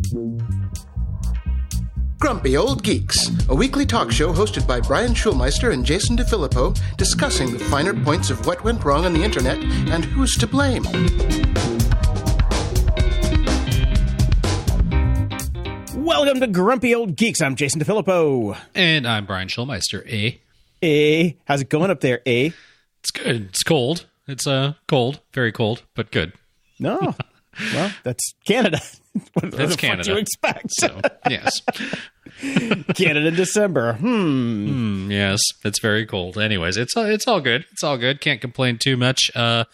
Grumpy Old Geeks, a weekly talk show hosted by Brian Schulmeister and Jason DeFilippo, discussing the finer points of what went wrong on the internet and who's to blame. Welcome to Grumpy Old Geeks. I'm Jason DeFilippo. And I'm Brian Schulmeister. How's it going up there, It's good. It's cold. It's cold. Very cold, but good. No. Well, that's Canada. That's Canada. What do you expect? So, yes. Canada in December. Yes, it's very cold. Anyways, it's all good. It's all good. Can't complain too much.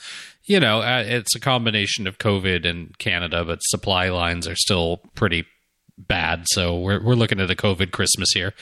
It's a combination of COVID and Canada, but supply lines are still pretty bad. So we're looking at a COVID Christmas here.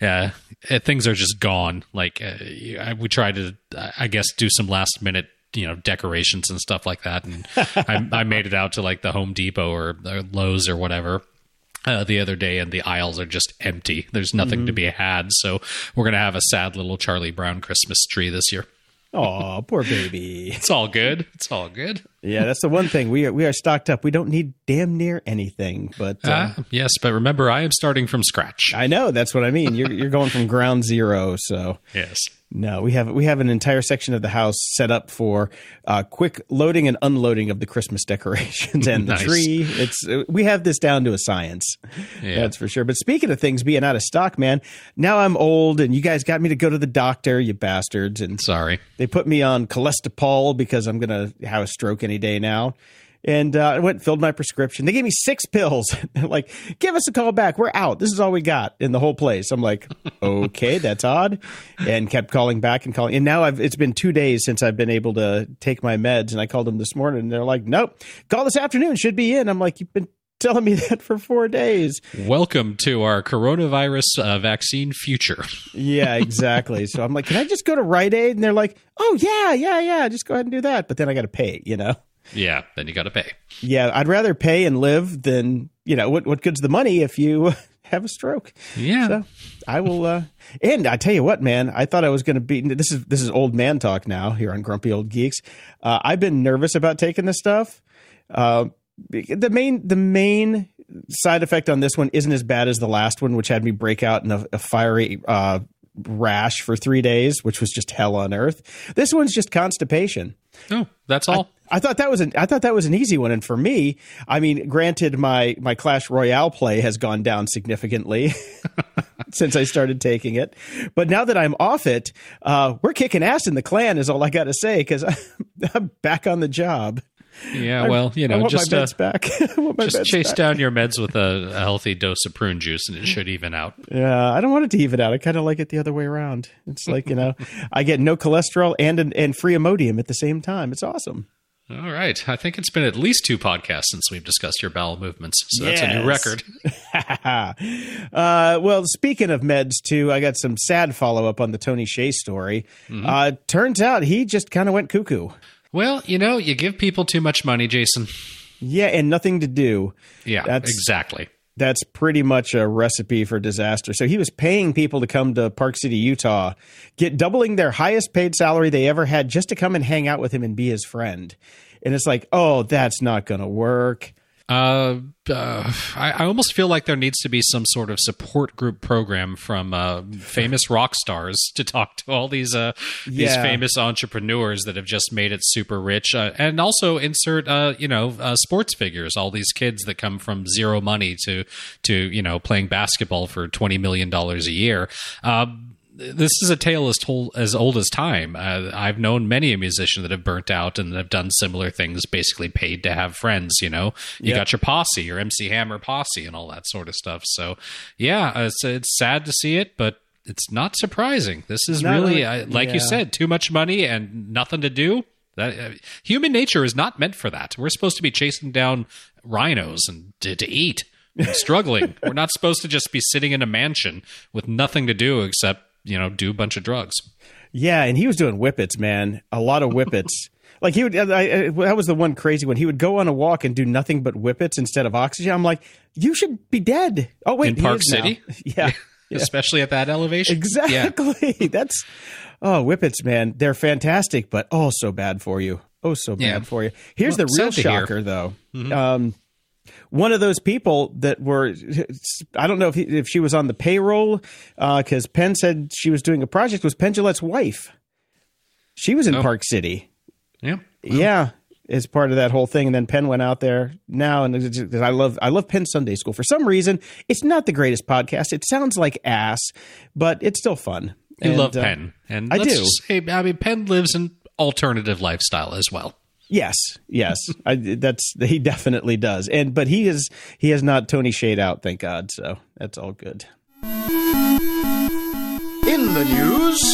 Things are just gone. Like we tried to, I guess, do some last minute decorations and stuff like that, and I made it out to like the Home Depot or Lowe's or whatever the other day, and the aisles are just empty. There's nothing to be had, so we're gonna have a sad little Charlie Brown Christmas tree this year. Oh, poor baby. It's all good. It's all good. Yeah, that's the one thing. We are stocked up. We don't need damn near anything. But yes, but remember, I am starting from scratch. I know. That's what I mean. You're going from ground zero. So yes. No, we have an entire section of the house set up for quick loading and unloading of the Christmas decorations and the tree. We have this down to a science. Yeah. That's for sure. But speaking of things being out of stock, man, now I'm old and you guys got me to go to the doctor, you bastards. And sorry, they put me on Colestipol because I'm going to have a stroke any day now. And I went and filled my prescription. They gave me 6 pills. They're like, give us a call back. We're out. This is all we got in the whole place. I'm like, okay, that's odd. And kept calling back and calling. And now it's been 2 days since I've been able to take my meds. And I called them this morning and they're like, nope, call this afternoon. Should be in. I'm like, you've been telling me that for 4 days. Welcome to our coronavirus vaccine future. Yeah, exactly. So I'm like, can I just go to Rite Aid? And they're like, oh, yeah. Just go ahead and do that. But then I got to pay, Yeah, then you got to pay. Yeah, I'd rather pay and live than, what good's the money if you have a stroke? Yeah. So I will, and I tell you what, man, I thought I was going to be, this is old man talk now here on Grumpy Old Geeks. I've been nervous about taking this stuff. The main side effect on this one isn't as bad as the last one, which had me break out in a fiery rash for 3 days, which was just hell on earth. This one's just constipation. Oh, that's all. I thought that was an easy one, and for me, I mean, granted, my Clash Royale play has gone down significantly since I started taking it, but now that I'm off it, we're kicking ass in the clan, is all I got to say, because I'm back on the job. Yeah, well, just my meds back. Just chase down your meds with a healthy dose of prune juice, and it should even out. Yeah, I don't want it to even out. I kind of like it the other way around. It's like I get no cholesterol and free Imodium at the same time. It's awesome. All right. I think it's been at least 2 podcasts since we've discussed your bowel movements. So that's a new record. Well, speaking of meds, too, I got some sad follow-up on the Tony Hsieh story. Mm-hmm. Turns out he just kind of went cuckoo. Well, you give people too much money, Jason. Yeah, and nothing to do. Yeah, exactly. That's pretty much a recipe for disaster. So he was paying people to come to Park City, Utah, doubling their highest paid salary they ever had just to come and hang out with him and be his friend. And it's like, oh, that's not going to work. I almost feel like there needs to be some sort of support group program from famous rock stars to talk to all these famous entrepreneurs that have just made it super rich, and also insert sports figures, all these kids that come from zero money to playing basketball for $20 million a year. This is a tale as old as time. I've known many a musician that have burnt out and have done similar things, basically paid to have friends, You got your posse, your MC Hammer posse and all that sort of stuff. So, yeah, it's sad to see it, but it's not surprising. This is really, you said, too much money and nothing to do. Human nature is not meant for that. We're supposed to be chasing down rhinos and to eat and struggling. We're not supposed to just be sitting in a mansion with nothing to do except do a bunch of drugs. Yeah, and he was doing whippets, man. A lot of whippets. Like he would, that was the one crazy one. He would go on a walk and do nothing but whippets instead of oxygen. I'm like, you should be dead. Oh wait, in Park City, yeah, especially at that elevation. Exactly. Yeah. That's whippets, man. They're fantastic, but so bad for you. Oh, so bad for you. Here's the real shocker, though. Mm-hmm. one of those people that were, I don't know if she was on the payroll, because Penn said she was doing a project, was Penn Jillette's wife. She was in Park City. Yeah. Yeah. As part of that whole thing. And then Penn went out there now. And I love Penn Sunday School. For some reason, it's not the greatest podcast. It sounds like ass, but it's still fun. You love Penn. And I let's do. Just say, I mean, Penn lives an alternative lifestyle as well. Yes. He definitely does. But he has not Tony Shade out, thank God. So that's all good. In the news.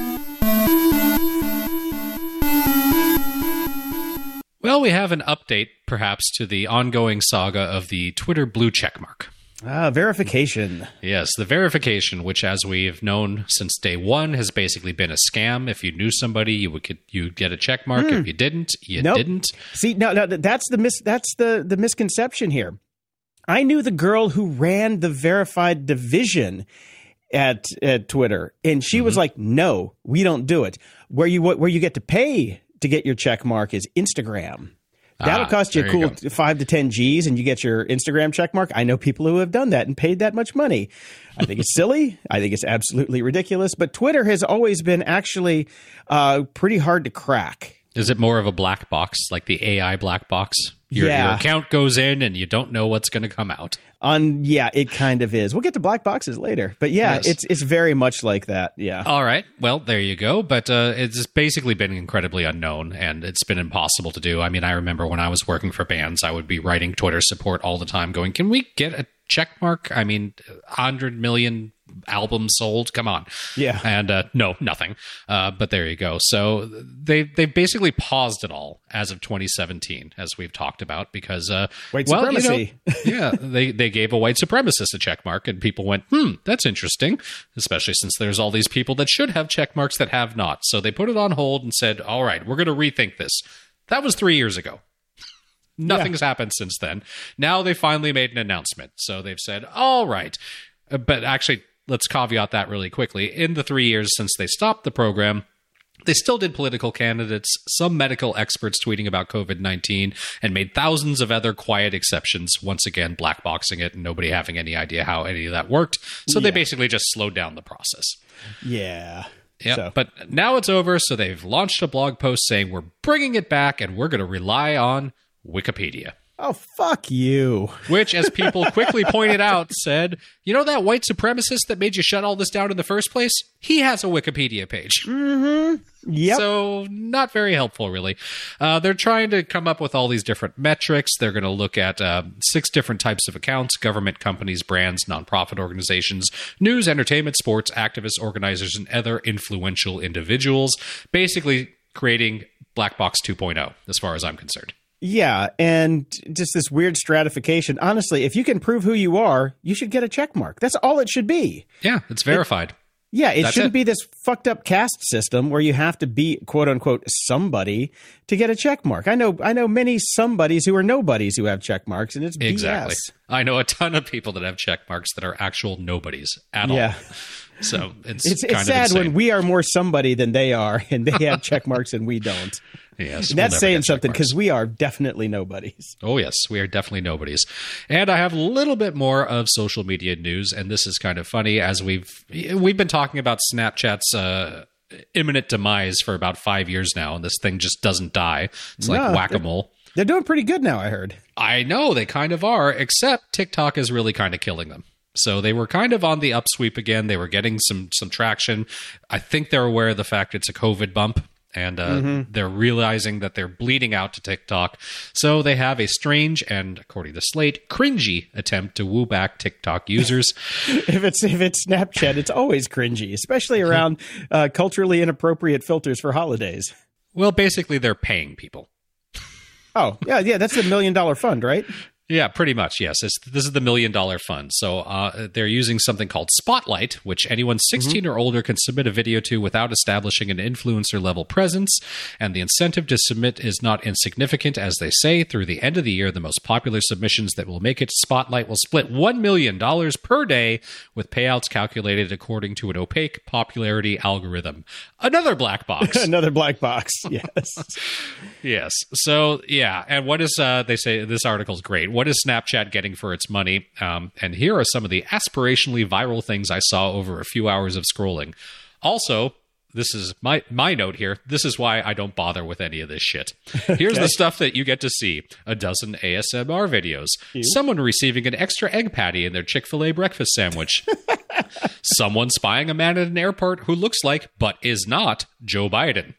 Well, we have an update, perhaps, to the ongoing saga of the Twitter blue checkmark. Verification. Yes, the verification, which, as we've known since day one, has basically been a scam. If you knew somebody, you'd get a check mark. If you didn't, you didn't. See, no, that's the misconception here. I knew the girl who ran the verified division at Twitter, and she was like, "No, we don't do it. Where you get to pay to get your check mark is Instagram." That'll cost you a cool 5 to 10 G's and you get your Instagram check mark. I know people who have done that and paid that much money. I think it's silly. I think it's absolutely ridiculous. But Twitter has always been actually pretty hard to crack. Is it more of a black box, like the AI black box? Your account goes in and you don't know what's going to come out. It kind of is. We'll get to black boxes later. But it's very much like that. Yeah. All right. Well, there you go. But it's basically been incredibly unknown and it's been impossible to do. I mean, I remember when I was working for bands, I would be writing Twitter support all the time going, can we get a check mark? I mean, 100 million albums sold. Come on. Yeah. And no, nothing. But there you go. So they paused it all as of 2017, as we've talked about, because white supremacy. They gave a white supremacist a check mark, and people went, that's interesting, especially since there's all these people that should have check marks that have not. So they put it on hold and said, all right, we're going to rethink this. That was 3 years ago. Nothing's happened since then. Now they finally made an announcement. So they've said, all right. But actually, let's caveat that really quickly. In the 3 years since they stopped the program, they still did political candidates, some medical experts tweeting about COVID-19, and made thousands of other quiet exceptions, once again blackboxing it and nobody having any idea how any of that worked. So they basically just slowed down the process. Yeah. Yeah, so. But now it's over, so they've launched a blog post saying we're bringing it back and we're going to rely on Wikipedia. Oh, fuck you. Which, as people quickly pointed out, said, you know that white supremacist that made you shut all this down in the first place? He has a Wikipedia page. Mm-hmm. Yep. So, not very helpful, really. They're trying to come up with all these different metrics. They're going to look at 6 different types of accounts: government, companies, brands, nonprofit organizations, news, entertainment, sports, activists, organizers, and other influential individuals. Basically, creating Black Box 2.0, as far as I'm concerned. Yeah, and just this weird stratification. Honestly, if you can prove who you are, you should get a check mark. That's all it should be. Yeah, it's verified. It shouldn't be this fucked up caste system where you have to be, quote unquote, somebody to get a check mark. I know many somebodies who are nobodies who have check marks, and it's exactly. BS. I know a ton of people that have check marks that are actual nobodies at all. So it's kind of sad insane. when we are more somebody than they are, and they have check marks and we don't. Yes, and that's saying something, because we are definitely nobodies. Oh, yes, we are definitely nobodies. And I have a little bit more of social media news, and this is kind of funny, as we've been talking about Snapchat's imminent demise for about 5 years now, and this thing just doesn't die. It's like whack-a-mole. They're doing pretty good now, I heard. I know, they kind of are, except TikTok is really kind of killing them. So they were kind of on the upsweep again. They were getting some traction. I think they're aware of the fact it's a COVID bump, and they're realizing that they're bleeding out to TikTok. So they have a strange and, according to Slate, cringy attempt to woo back TikTok users. If it's Snapchat, it's always cringy, especially around culturally inappropriate filters for holidays. Well, basically, they're paying people. Oh, yeah, that's the $1 million fund, right? Yeah, pretty much, yes. This is the $1 million fund. So they're using something called Spotlight, which anyone 16 or older can submit a video to without establishing an influencer-level presence. And the incentive to submit is not insignificant, as they say. Through the end of the year, the most popular submissions that will make it to Spotlight will split $1 million per day, with payouts calculated according to an opaque popularity algorithm. Another black box. Another black box, yes. Yes. So, yeah. And what is, they say, this article is great. what is Snapchat getting for its money? And here are some of the aspirationally viral things I saw over a few hours of scrolling. Also, this is my note here. This is why I don't bother with any of this shit. Here's the stuff that you get to see. A dozen ASMR videos. Someone receiving an extra egg patty in their Chick-fil-A breakfast sandwich. Someone spying a man at an airport who looks like, but is not, Joe Biden.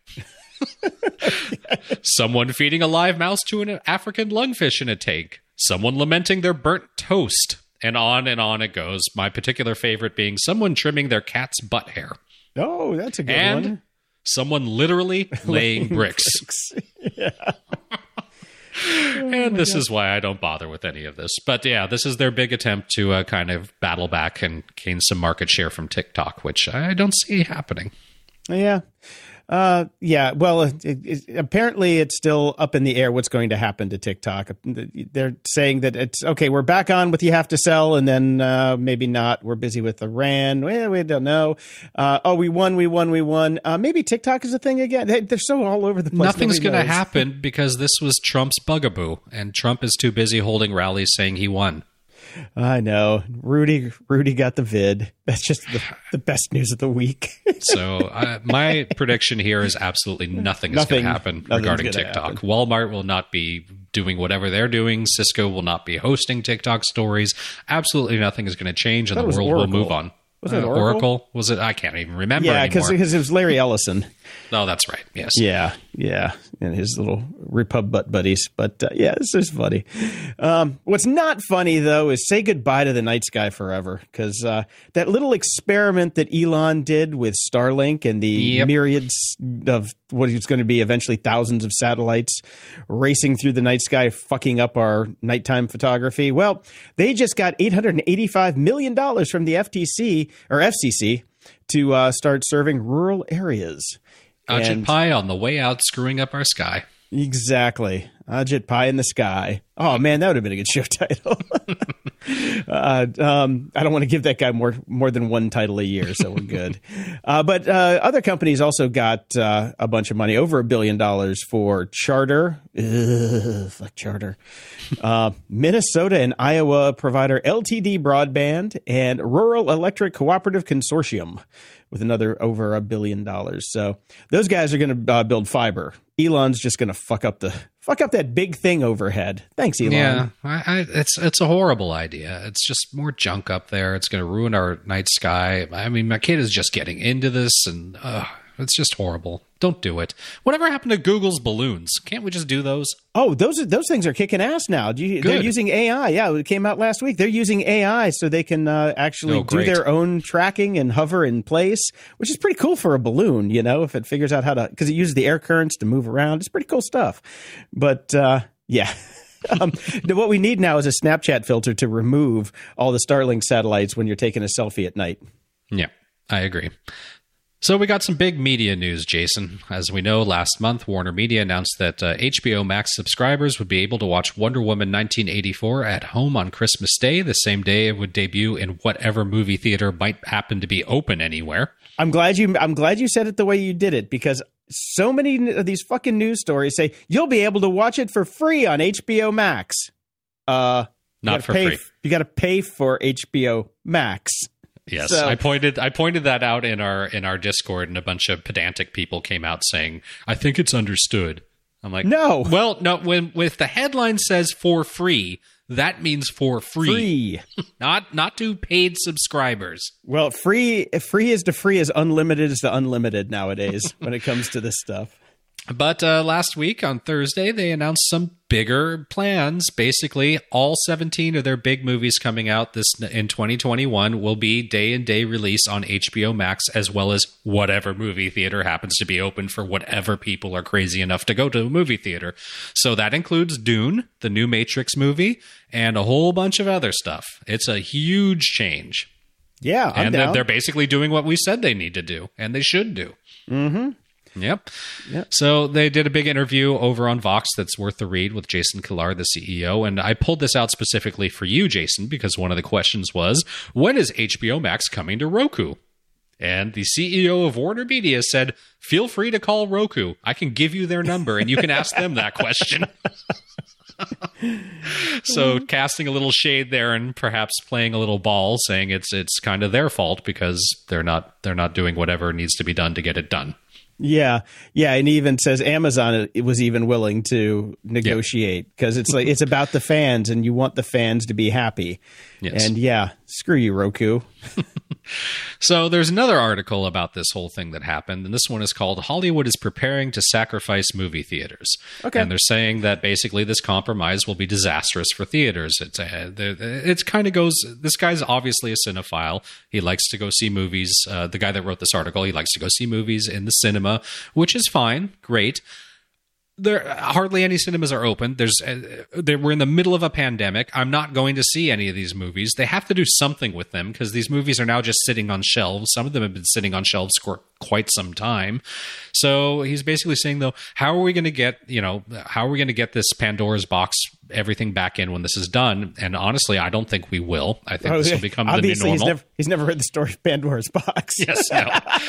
Someone feeding a live mouse to an African lungfish in a tank. Someone lamenting their burnt toast. And on it goes. My particular favorite being someone trimming their cat's butt hair. Oh, that's a good and one. Someone literally laying bricks. Yeah. And this is why I don't bother with any of this. But yeah, this is their big attempt to kind of battle back and gain some market share from TikTok, which I don't see happening. Yeah. Yeah. Well, apparently it's still up in the air what's going to happen to TikTok. They're saying that it's okay. We're back on with you have to sell, and then maybe not. We're busy with Iran. We don't know. We won. Maybe TikTok is a thing again. They're so all over the place. Nothing's going to happen because this was Trump's bugaboo, and Trump is too busy holding rallies saying he won. I know. Rudy got the vid. That's just the best news of the week. So my prediction here is absolutely nothing is going to happen regarding TikTok. Walmart will not be doing whatever they're doing. Cisco will not be hosting TikTok stories. Absolutely nothing is going to change, and the world will move on. Was it Oracle? Was it? I can't even remember anymore. Yeah, because it was Larry Ellison. Oh, that's right. Yes. Yeah. And his little Repub butt buddies. But yeah, this is funny. What's not funny, though, is say goodbye to the night sky forever. Because that little experiment that Elon did with Starlink and the myriads of what is going to be eventually thousands of satellites racing through the night sky, fucking up our nighttime photography. Well, they just got $885 million from the FCC to start serving rural areas. Ajit Pai on the way out, screwing up our sky. Exactly. Ajit Pai in the sky. Oh, man, that would have been a good show title. I don't want to give that guy more than one title a year, so we're good. But other companies also got a bunch of money, over $1 billion for Charter. Fuck Charter. Minnesota and Iowa provider LTD Broadband and Rural Electric Cooperative Consortium with another over $1 billion. So those guys are going to build fiber. Elon's just going to fuck up that big thing overhead. Thanks, Elon. Yeah, it's a horrible idea. It's just more junk up there. It's going to ruin our night sky. I mean, my kid is just getting into this, and it's just horrible. Don't do it. Whatever happened to Google's balloons? Can't we just do those? Oh, those things are kicking ass now. They're using AI. Yeah, it came out last week. They're using AI so they can actually do their own tracking and hover in place, which is pretty cool for a balloon, if it figures out how to, because it uses the air currents to move around. It's pretty cool stuff. But yeah. What we need now is a Snapchat filter to remove all the Starlink satellites when you're taking a selfie at night. Yeah, I agree. So we got some big media news, Jason. As we know, last month, Warner Media announced that HBO Max subscribers would be able to watch Wonder Woman 1984 at home on Christmas Day, the same day it would debut in whatever movie theater might happen to be open anywhere. I'm glad you said it the way you did it, because so many of these fucking news stories say you'll be able to watch it for free on HBO Max. Not for free. You got to pay for HBO Max. Yes, so, I pointed that out in our Discord, and a bunch of pedantic people came out saying, "I think it's understood." I'm like, no. Well, no. If the headline says "for free," that means for free. not to paid subscribers. Well, free is to free as unlimited is to unlimited nowadays when it comes to this stuff. But last week on Thursday, they announced some bigger plans. Basically, all 17 of their big movies coming out in 2021 will be day-and-day release on HBO Max, as well as whatever movie theater happens to be open for whatever people are crazy enough to go to a movie theater. So that includes Dune, the new Matrix movie, and a whole bunch of other stuff. It's a huge change. Yeah, I'm down. They're basically doing what we said they need to do, and they should do. Mm-hmm. Yep. So they did a big interview over on Vox that's worth the read with Jason Kilar, the CEO. And I pulled this out specifically for you, Jason, because one of the questions was, when is HBO Max coming to Roku? And the CEO of Warner Media said, feel free to call Roku. I can give you their number and you can ask them that question. So casting a little shade there and perhaps playing a little ball, saying it's kind of their fault because they're not doing whatever needs to be done to get it done. Yeah, and he even says Amazon was even willing to negotiate because it's like it's about the fans and you want the fans to be happy. Yes. And screw you, Roku. So there's another article about this whole thing that happened, and this one is called "Hollywood is Preparing to Sacrifice Movie Theaters." Okay. And they're saying that basically this compromise will be disastrous for theaters. It's kind of goes. This guy's obviously a cinephile. He likes to go see movies. The guy that wrote this article, he likes to go see movies in the cinema, which is fine, great. There hardly any cinemas are open. We're in the middle of a pandemic. I'm not going to see any of these movies. They have to do something with them because these movies are now just sitting on shelves. Some of them have been sitting on shelves for quite some time. So he's basically saying, though, how are we going to get this Pandora's box, everything back in when this is done? And honestly, I don't think we will. I think this will become the new normal. He's never heard the story of Pandora's box. Yes, no.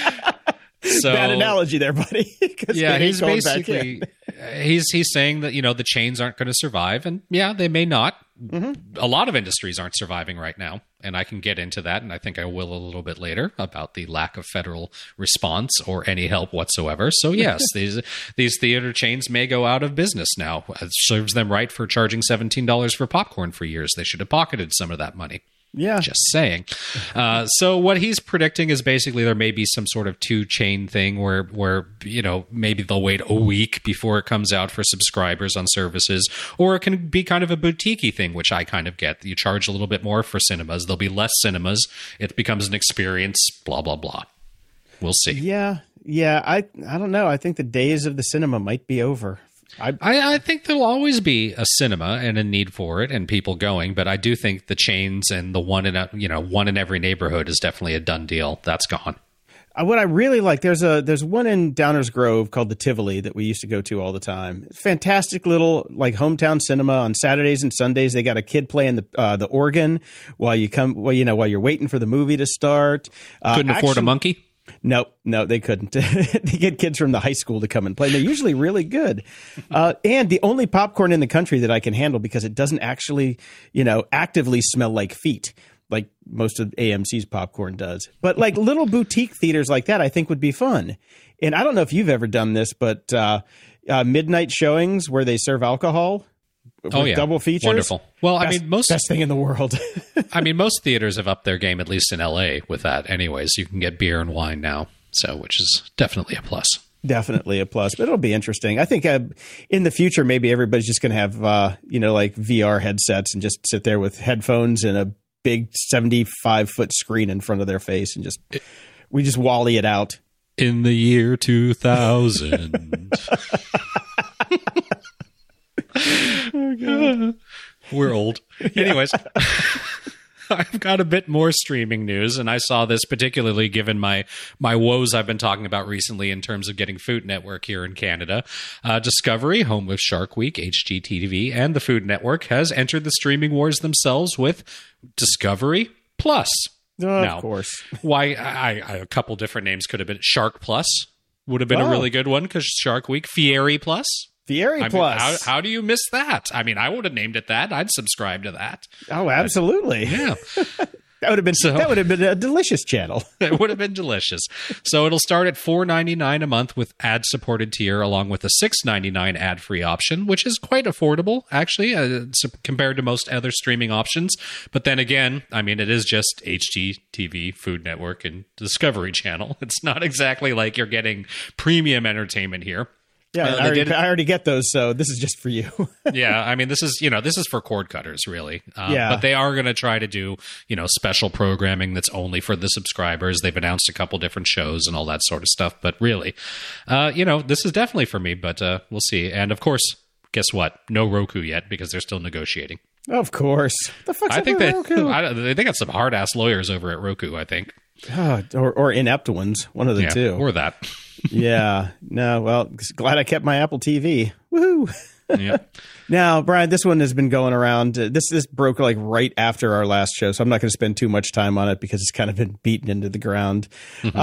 So, bad analogy there, buddy. Yeah, he's basically he's saying that the chains aren't going to survive, and they may not. Mm-hmm. A lot of industries aren't surviving right now, and I can get into that, and I think I will a little bit later about the lack of federal response or any help whatsoever. So yes, these theater chains may go out of business now. It serves them right for charging $17 for popcorn for years. They should have pocketed some of that money. Yeah. Just saying. So what he's predicting is basically there may be some sort of 2-chain thing where maybe they'll wait a week before it comes out for subscribers on services, or it can be kind of a boutique-y thing, which I kind of get. You charge a little bit more for cinemas. There'll be less cinemas. It becomes an experience, blah, blah, blah. We'll see. Yeah. I don't know. I think the days of the cinema might be over. I think there'll always be a cinema and a need for it and people going, but I do think the chains and the one in every neighborhood is definitely a done deal. That's gone. What I really like, there's one in Downers Grove called the Tivoli that we used to go to all the time. Fantastic little like hometown cinema on Saturdays and Sundays. They got a kid playing the organ while you're waiting for the movie to start. Couldn't afford a monkey? No, they couldn't. They get kids from the high school to come and play. They're usually really good. And the only popcorn in the country that I can handle because it doesn't actually, actively smell like feet, like most of AMC's popcorn does. But like little boutique theaters like that, I think would be fun. And I don't know if you've ever done this, but midnight showings where they serve alcohol. Double features. Wonderful. Well, best thing in the world. Most theaters have upped their game, at least in LA, with that. Anyways, you can get beer and wine now, which is definitely a plus. Definitely a plus, but it'll be interesting. I think in the future, maybe everybody's just going to have, like VR headsets and just sit there with headphones and a big 75-foot screen in front of their face and we just wally it out. In the year 2000. Oh, God. We're old. Anyways, I've got a bit more streaming news, and I saw this particularly given my woes I've been talking about recently in terms of getting Food Network here in Canada. Discovery, home of Shark Week, HGTV, and the Food Network, has entered the streaming wars themselves with Discovery Plus. Of course. Why? A couple different names could have been. Shark Plus would have been a really good one because Shark Week. Fieri Plus. Fieri Plus. How do you miss that? I would have named it that. I'd subscribe to that. Oh, absolutely. Yeah. That would have been a delicious channel. It would have been delicious. So it'll start at $4.99 a month with ad-supported tier, along with a $6.99 ad-free option, which is quite affordable, actually, compared to most other streaming options. But then again, it is just HGTV, Food Network, and Discovery Channel. It's not exactly like you're getting premium entertainment here. Yeah, I already get those, so this is just for you. Yeah, this is for cord cutters, really. But they are going to try to do, special programming that's only for the subscribers. They've announced a couple different shows and all that sort of stuff. But really, this is definitely for me. But we'll see. And of course, guess what? No Roku yet because they're still negotiating. Of course. The fuck's I think Roku? they got some hard ass lawyers over at Roku. I think. Or inept ones, one of the two, or that. Yeah. No. Well, glad I kept my Apple TV. Woohoo! Yeah. Now, Brian, this one has been going around. This broke like right after our last show, so I'm not going to spend too much time on it because it's kind of been beaten into the ground. Mm-hmm.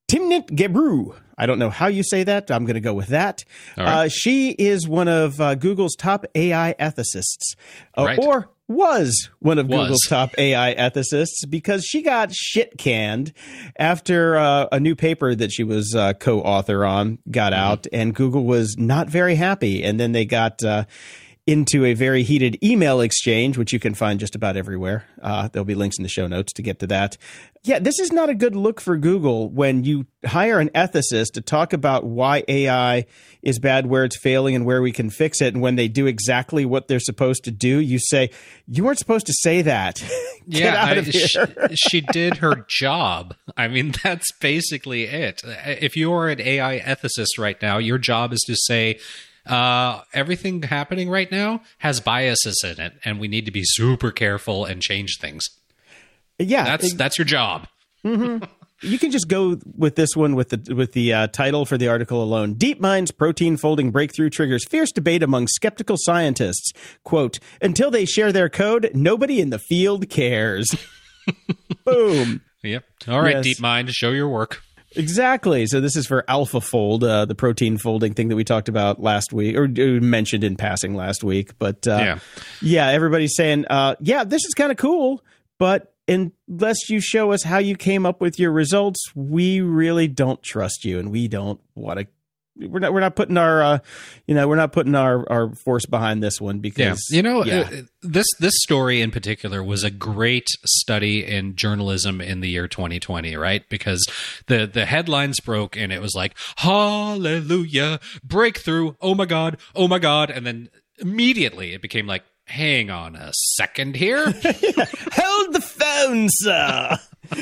Timnit Gebru. I don't know how you say that. I'm going to go with that. Right. She is one of Google's top AI ethicists, Right. or was one of Google's top AI ethicists, because she got shit canned after a new paper that she was co-author on got out, and Google was not very happy. And then they got into a very heated email exchange, which you can find just about everywhere. There'll be links in the show notes to get to that. Yeah, this is not a good look for Google when you hire an ethicist to talk about why AI is bad, where it's failing, and where we can fix it. And when they do exactly what they're supposed to do, you say, you weren't supposed to say that. Get out of here. She did her job. I mean, that's basically it. If you are an AI ethicist right now, your job is to say, everything happening right now has biases in it, and we need to be super careful and change things. Yeah, that's your job. Mm-hmm. You can just go with this one with the title for the article alone. DeepMind's protein folding breakthrough triggers fierce debate among skeptical scientists. Quote, until they share their code, nobody in the field cares. Boom. Yep. All right, Yes. DeepMind, show your work. Exactly. So this is for AlphaFold, the protein folding thing that we talked about last week, or mentioned in passing last week. But yeah, everybody's saying, this is kind of cool, but unless you show us how you came up with your results, we really don't trust you, and we don't want to. We're not putting our our force behind this one, because this story in particular was a great study in journalism in the year 2020, right? Because the headlines broke and it was like, hallelujah, breakthrough, oh my god, and then immediately it became like, hang on a second here. Hold the phone, sir.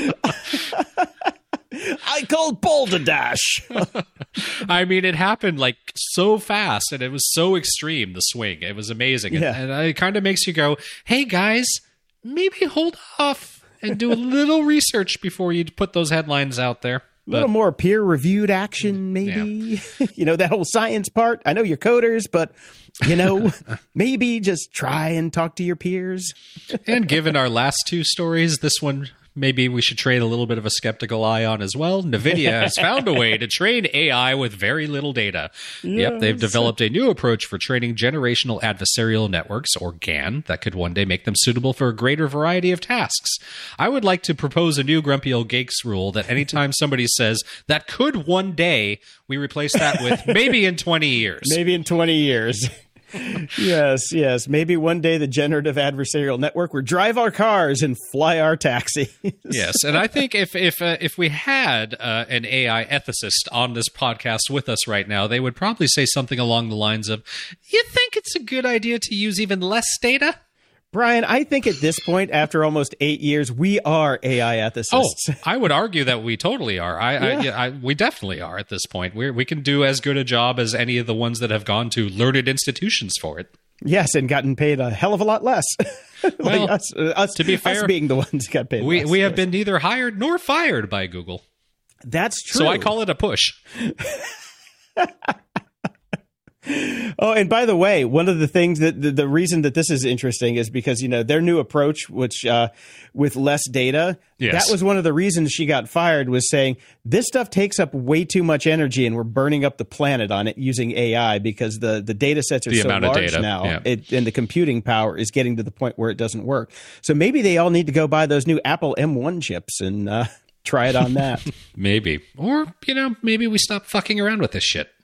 I called Balderdash. I mean, it happened like so fast, and it was so extreme, the swing. It was amazing. Yeah. And it kind of makes you go, hey, guys, maybe hold off and do a little research before you put those headlines out there. A little more peer-reviewed action, maybe. Yeah. That whole science part. I know you're coders, but, maybe just try and talk to your peers. And given our last two stories, this one, maybe we should trade a little bit of a skeptical eye on as well. NVIDIA has found a way to train AI with very little data. Yes. Yep, they've developed a new approach for training generational adversarial networks, or GAN, that could one day make them suitable for a greater variety of tasks. I would like to propose a new Grumpy Old Geeks rule that anytime somebody says, that could one day, we replace that with maybe in 20 years. Maybe in 20 years. Yes. Maybe one day the generative adversarial network will drive our cars and fly our taxis. Yes, and I think if we had an AI ethicist on this podcast with us right now, they would probably say something along the lines of, you think it's a good idea to use even less data? Brian, I think at this point, after almost 8 years, we are AI ethicists. Oh, I would argue that we totally are. We definitely are at this point. We can do as good a job as any of the ones that have gone to learned institutions for it. Yes, and gotten paid a hell of a lot less. Well, us, to be fair, us being the ones who got paid less. We have been neither hired nor fired by Google. That's true. So I call it a push. Oh, and by the way, one of the things that the reason that this is interesting is because, their new approach, which with less data, yes. That was one of the reasons she got fired, was saying this stuff takes up way too much energy and we're burning up the planet on it using AI because the data sets are so large now, and the computing power is getting to the point where it doesn't work. So maybe they all need to go buy those new Apple M1 chips and try it on that. Maybe. Or, maybe we stop fucking around with this shit.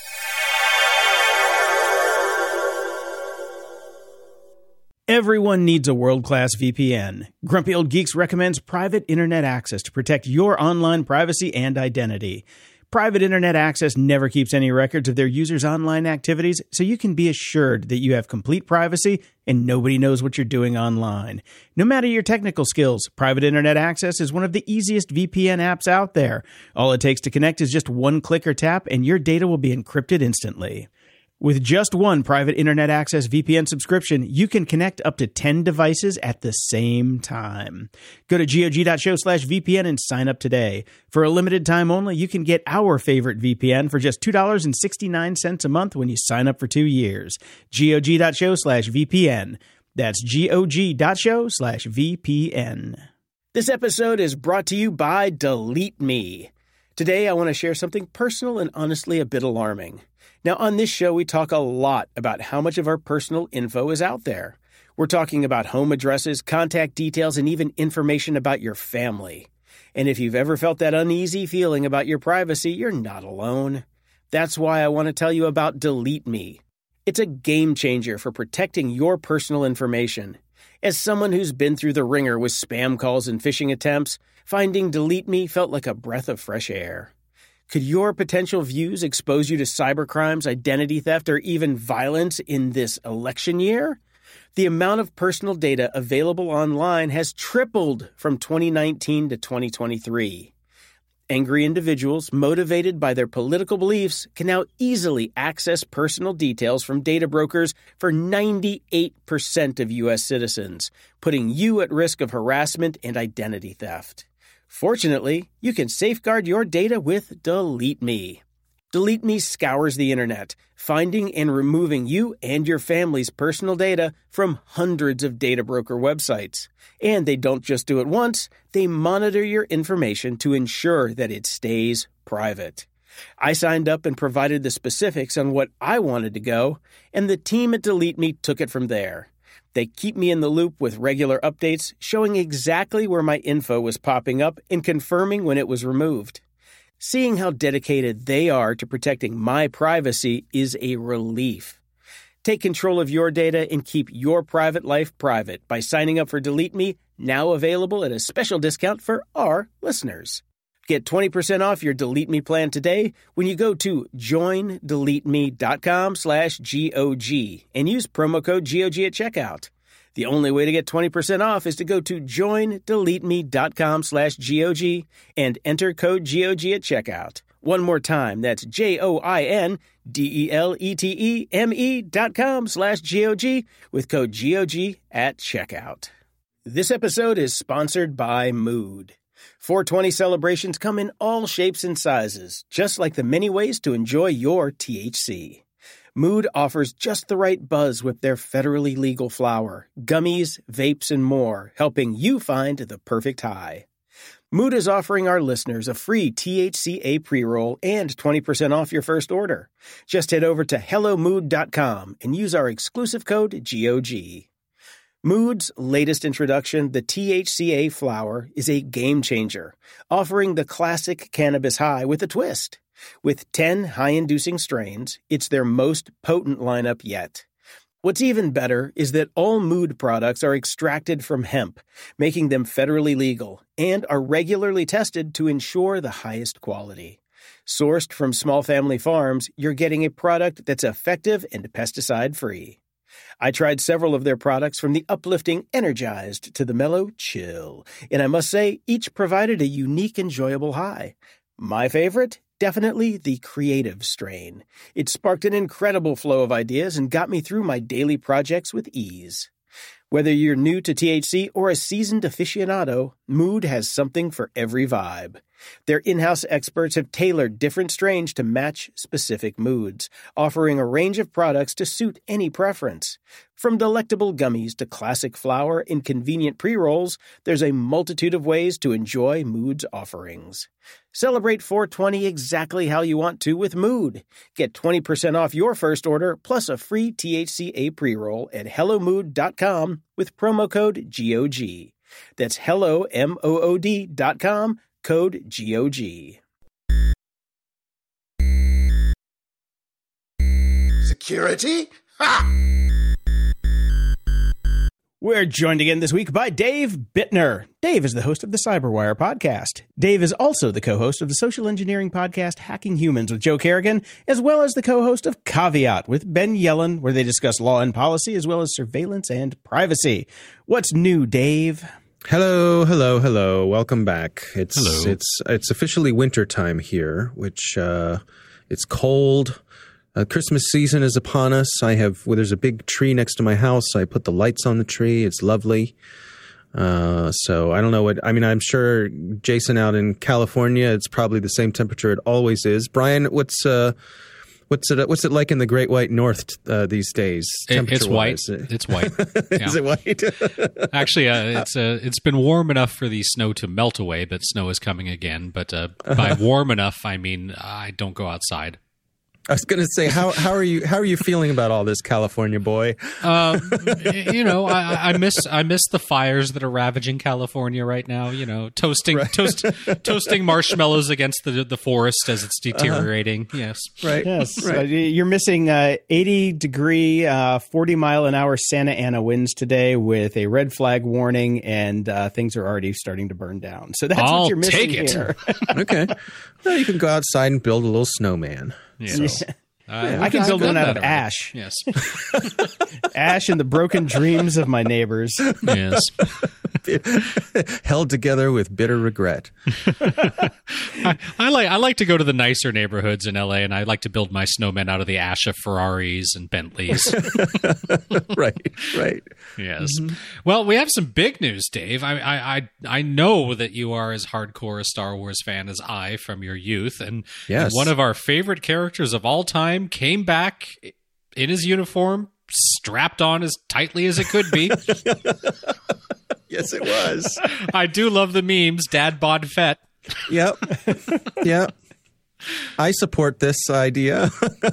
Everyone needs a world-class VPN. Grumpy Old Geeks recommends private internet access to protect your online privacy and identity. Private internet access never keeps any records of their users' online activities, so you can be assured that you have complete privacy and nobody knows what you're doing online. No matter your technical skills, private internet access is one of the easiest VPN apps out there. All it takes to connect is just one click or tap, and your data will be encrypted instantly. With just one private internet access VPN subscription, you can connect up to 10 devices at the same time. Go to GOG.show/VPN and sign up today. For a limited time only, you can get our favorite VPN for just $2.69 a month when you sign up for 2 years. GOG.show/VPN. That's GOG.show/VPN. This episode is brought to you by Delete Me. Today, I want to share something personal and honestly a bit alarming. Now, on this show, we talk a lot about how much of our personal info is out there. We're talking about home addresses, contact details, and even information about your family. And if you've ever felt that uneasy feeling about your privacy, you're not alone. That's why I want to tell you about Delete Me. It's a game changer for protecting your personal information. As someone who's been through the ringer with spam calls and phishing attempts, finding Delete Me felt like a breath of fresh air. Could your potential views expose you to cybercrimes, identity theft, or even violence in this election year? The amount of personal data available online has tripled from 2019 to 2023. Angry individuals, motivated by their political beliefs, can now easily access personal details from data brokers for 98% of U.S. citizens, putting you at risk of harassment and identity theft. Fortunately, you can safeguard your data with Delete Me. Delete Me scours the internet, finding and removing you and your family's personal data from hundreds of data broker websites. And they don't just do it once, they monitor your information to ensure that it stays private. I signed up and provided the specifics on what I wanted to go, and the team at Delete Me took it from there. They keep me in the loop with regular updates, showing exactly where my info was popping up and confirming when it was removed. Seeing how dedicated they are to protecting my privacy is a relief. Take control of your data and keep your private life private by signing up for Delete Me, now available at a special discount for our listeners. Get 20% off your Delete Me plan today when you go to joindeleteme.com/GOG and use promo code GOG at checkout. The only way to get 20% off is to go to joindeleteme.com/GOG and enter code GOG at checkout. One more time, that's joindeleteme.com/GOG with code GOG at checkout. This episode is sponsored by Mood. 420 celebrations come in all shapes and sizes, just like the many ways to enjoy your THC. Mood offers just the right buzz with their federally legal flower, gummies, vapes, and more, helping you find the perfect high. Mood is offering our listeners a free THCA pre-roll and 20% off your first order. Just head over to HelloMood.com and use our exclusive code GOG. Mood's latest introduction, the THCA flower, is a game changer, offering the classic cannabis high with a twist. With 10 high-inducing strains, it's their most potent lineup yet. What's even better is that all Mood products are extracted from hemp, making them federally legal, and are regularly tested to ensure the highest quality. Sourced from small family farms, you're getting a product that's effective and pesticide-free. I tried several of their products, from the uplifting Energized to the mellow Chill, and I must say, each provided a unique, enjoyable high. My favorite? Definitely the Creative strain. It sparked an incredible flow of ideas and got me through my daily projects with ease. Whether you're new to THC or a seasoned aficionado, Mood has something for every vibe. Their in-house experts have tailored different strains to match specific moods, offering a range of products to suit any preference. From delectable gummies to classic flower and convenient pre-rolls, there's a multitude of ways to enjoy Mood's offerings. Celebrate 420 exactly how you want to with Mood. Get 20% off your first order plus a free THCA pre-roll at HelloMood.com with promo code GOG. That's HelloMood.com, code GOG. Security? Ha! We're joined again this week by Dave Bittner. Dave is the host of the Cyberwire podcast. Dave is also the co-host of the social engineering podcast Hacking Humans with Joe Kerrigan, as well as the co-host of Caveat with Ben Yellen, where they discuss law and policy, as well as surveillance and privacy. What's new, Dave? Hello. Welcome back. It's officially wintertime here, which it's cold. Christmas season is upon us. There's a big tree next to my house. I put the lights on the tree. It's lovely. So I don't know I'm sure Jason out in California, it's probably the same temperature it always is. Brian, what's What's it like in the Great White North these days? It's white. It's white. Yeah. Is it white? Actually, it's been warm enough for the snow to melt away, but snow is coming again. But by warm enough, I mean I don't go outside. I was going to say, how are you feeling about all this, California boy? I miss the fires that are ravaging California right now. Toasting marshmallows against the forest as it's deteriorating. Yes, right. Yes, right. You're missing 80-degree, 40-mile-an-hour Santa Ana winds today with a red flag warning, and things are already starting to burn down. So that's what you're missing here. Okay, well, you can go outside and build a little snowman. Yeah. So. I can build one out of ash. Yes. Ash and the broken dreams of my neighbors. Yes. Held together with bitter regret. I like to go to the nicer neighborhoods in LA, and I like to build my snowmen out of the ash of Ferraris and Bentleys. Right. Yes. Mm-hmm. Well, we have some big news, Dave. I know that you are as hardcore a Star Wars fan as I from your youth, and one of our favorite characters of all time came back in his uniform, strapped on as tightly as it could be. Yes, it was. I do love the memes. Dad bod Fett. Yep. I support this idea.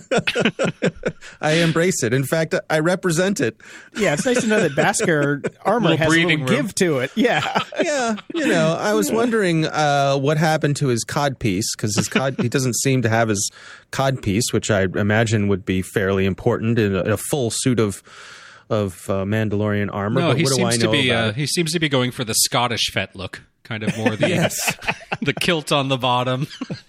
I embrace it. In fact, I represent it. Yeah, it's nice to know that Beskar armor has a little give to it. Yeah. Yeah. I was wondering what happened to his codpiece, because he doesn't seem to have his codpiece, which I imagine would be fairly important in a full suit of Mandalorian armor. No, but he what seems do I know to be. about he seems to be going for the Scottish Fett look, kind of more the the kilt on the bottom.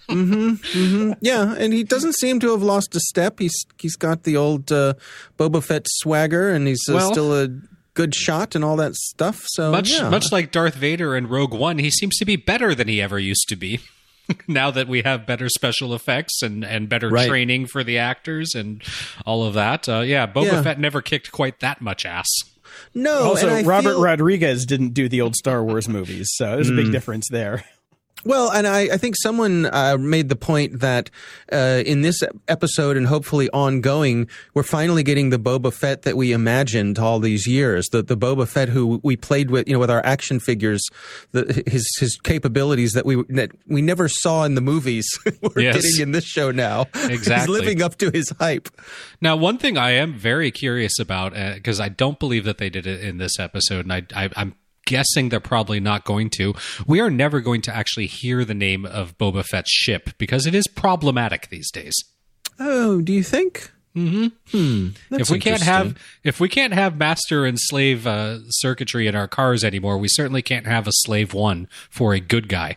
Yeah, and he doesn't seem to have lost a step. He's got the old Boba Fett swagger, and he's still a good shot and all that stuff. So much like Darth Vader in Rogue One, he seems to be better than he ever used to be. Now that we have better special effects and better training for the actors and all of that. Boba Fett never kicked quite that much ass. No. Also, Robert Rodriguez didn't do the old Star Wars movies, so there's a big difference there. Well, and I think someone made the point that in this episode and hopefully ongoing, we're finally getting the Boba Fett that we imagined all these years. The Boba Fett who we played with, with our action figures, his capabilities that we never saw in the movies. We're getting in this show now. Exactly, he's living up to his hype. Now, one thing I am very curious about, because I don't believe that they did it in this episode, and I'm guessing they're probably not going to. We are never going to actually hear the name of Boba Fett's ship because it is problematic these days. Oh, do you think? Mm-hmm. That's if we can't have master and slave circuitry in our cars anymore, we certainly can't have a slave one for a good guy.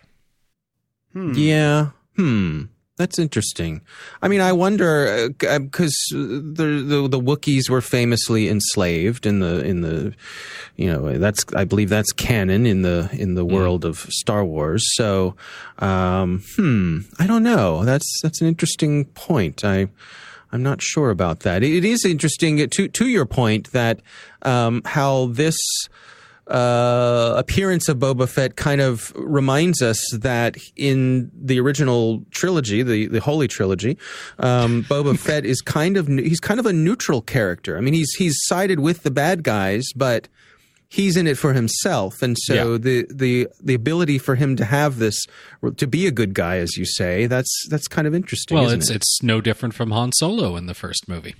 Yeah. That's interesting. I mean, I wonder because the Wookiees were famously enslaved in the I believe that's canon in the world of Star Wars. So, I don't know. That's an interesting point. I'm not sure about that. It is interesting to your point that how this appearance of Boba Fett kind of reminds us that in the original trilogy, the Holy Trilogy, Boba Fett is kind of a neutral character. I mean, he's sided with the bad guys, but he's in it for himself, and so the ability for him to have this, to be a good guy, as you say, that's kind of interesting. Well, isn't it? It's no different from Han Solo in the first movie.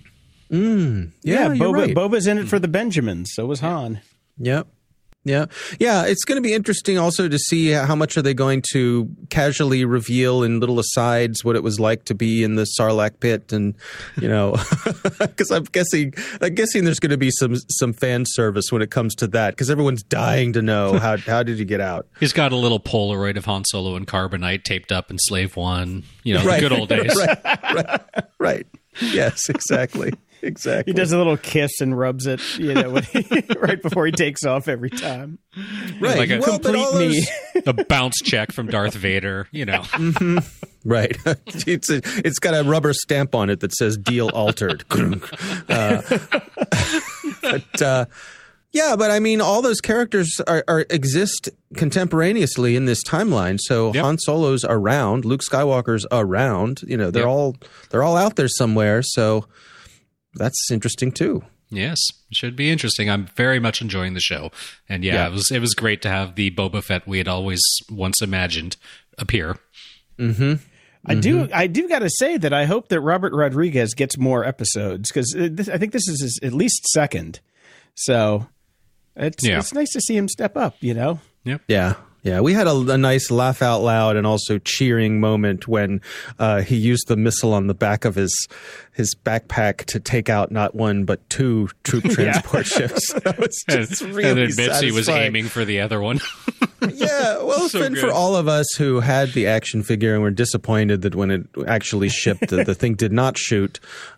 Boba's in it for the Benjamins. So was Han. Yep. Yeah. It's going to be interesting also to see how much are they going to casually reveal in little asides what it was like to be in the Sarlacc pit, and because I'm guessing there's going to be some fan service when it comes to that, because everyone's dying to know how did you get out. He's got a little Polaroid of Han Solo and carbonite taped up in Slave One. The good old days. Right. Yes, exactly. Exactly. He does a little kiss and rubs it, right before he takes off every time. Right. Like the bounce check from Darth Vader, Mm-hmm. Right. It's got a rubber stamp on it that says "deal altered." Yeah, but I mean, all those characters exist contemporaneously in this timeline. So Han Solo's around, Luke Skywalker's around. You know, they're all out there somewhere. So that's interesting too. Yes, it should be interesting. I'm very much enjoying the show, and it was great to have the Boba Fett we had always once imagined appear. Mm-hmm. I do got to say that I hope that Robert Rodriguez gets more episodes, because I think this is his at least second. So it's nice to see him step up, you know? Yep. Yeah. Yeah, we had a nice laugh out loud and also cheering moment when he used the missile on the back of his backpack to take out not one but two troop transport ships. That was just really and admits satisfying. he was aiming for the other one. Yeah, well, So and good. for all of us who had the action figure and were disappointed that when it actually shipped, the thing did not shoot.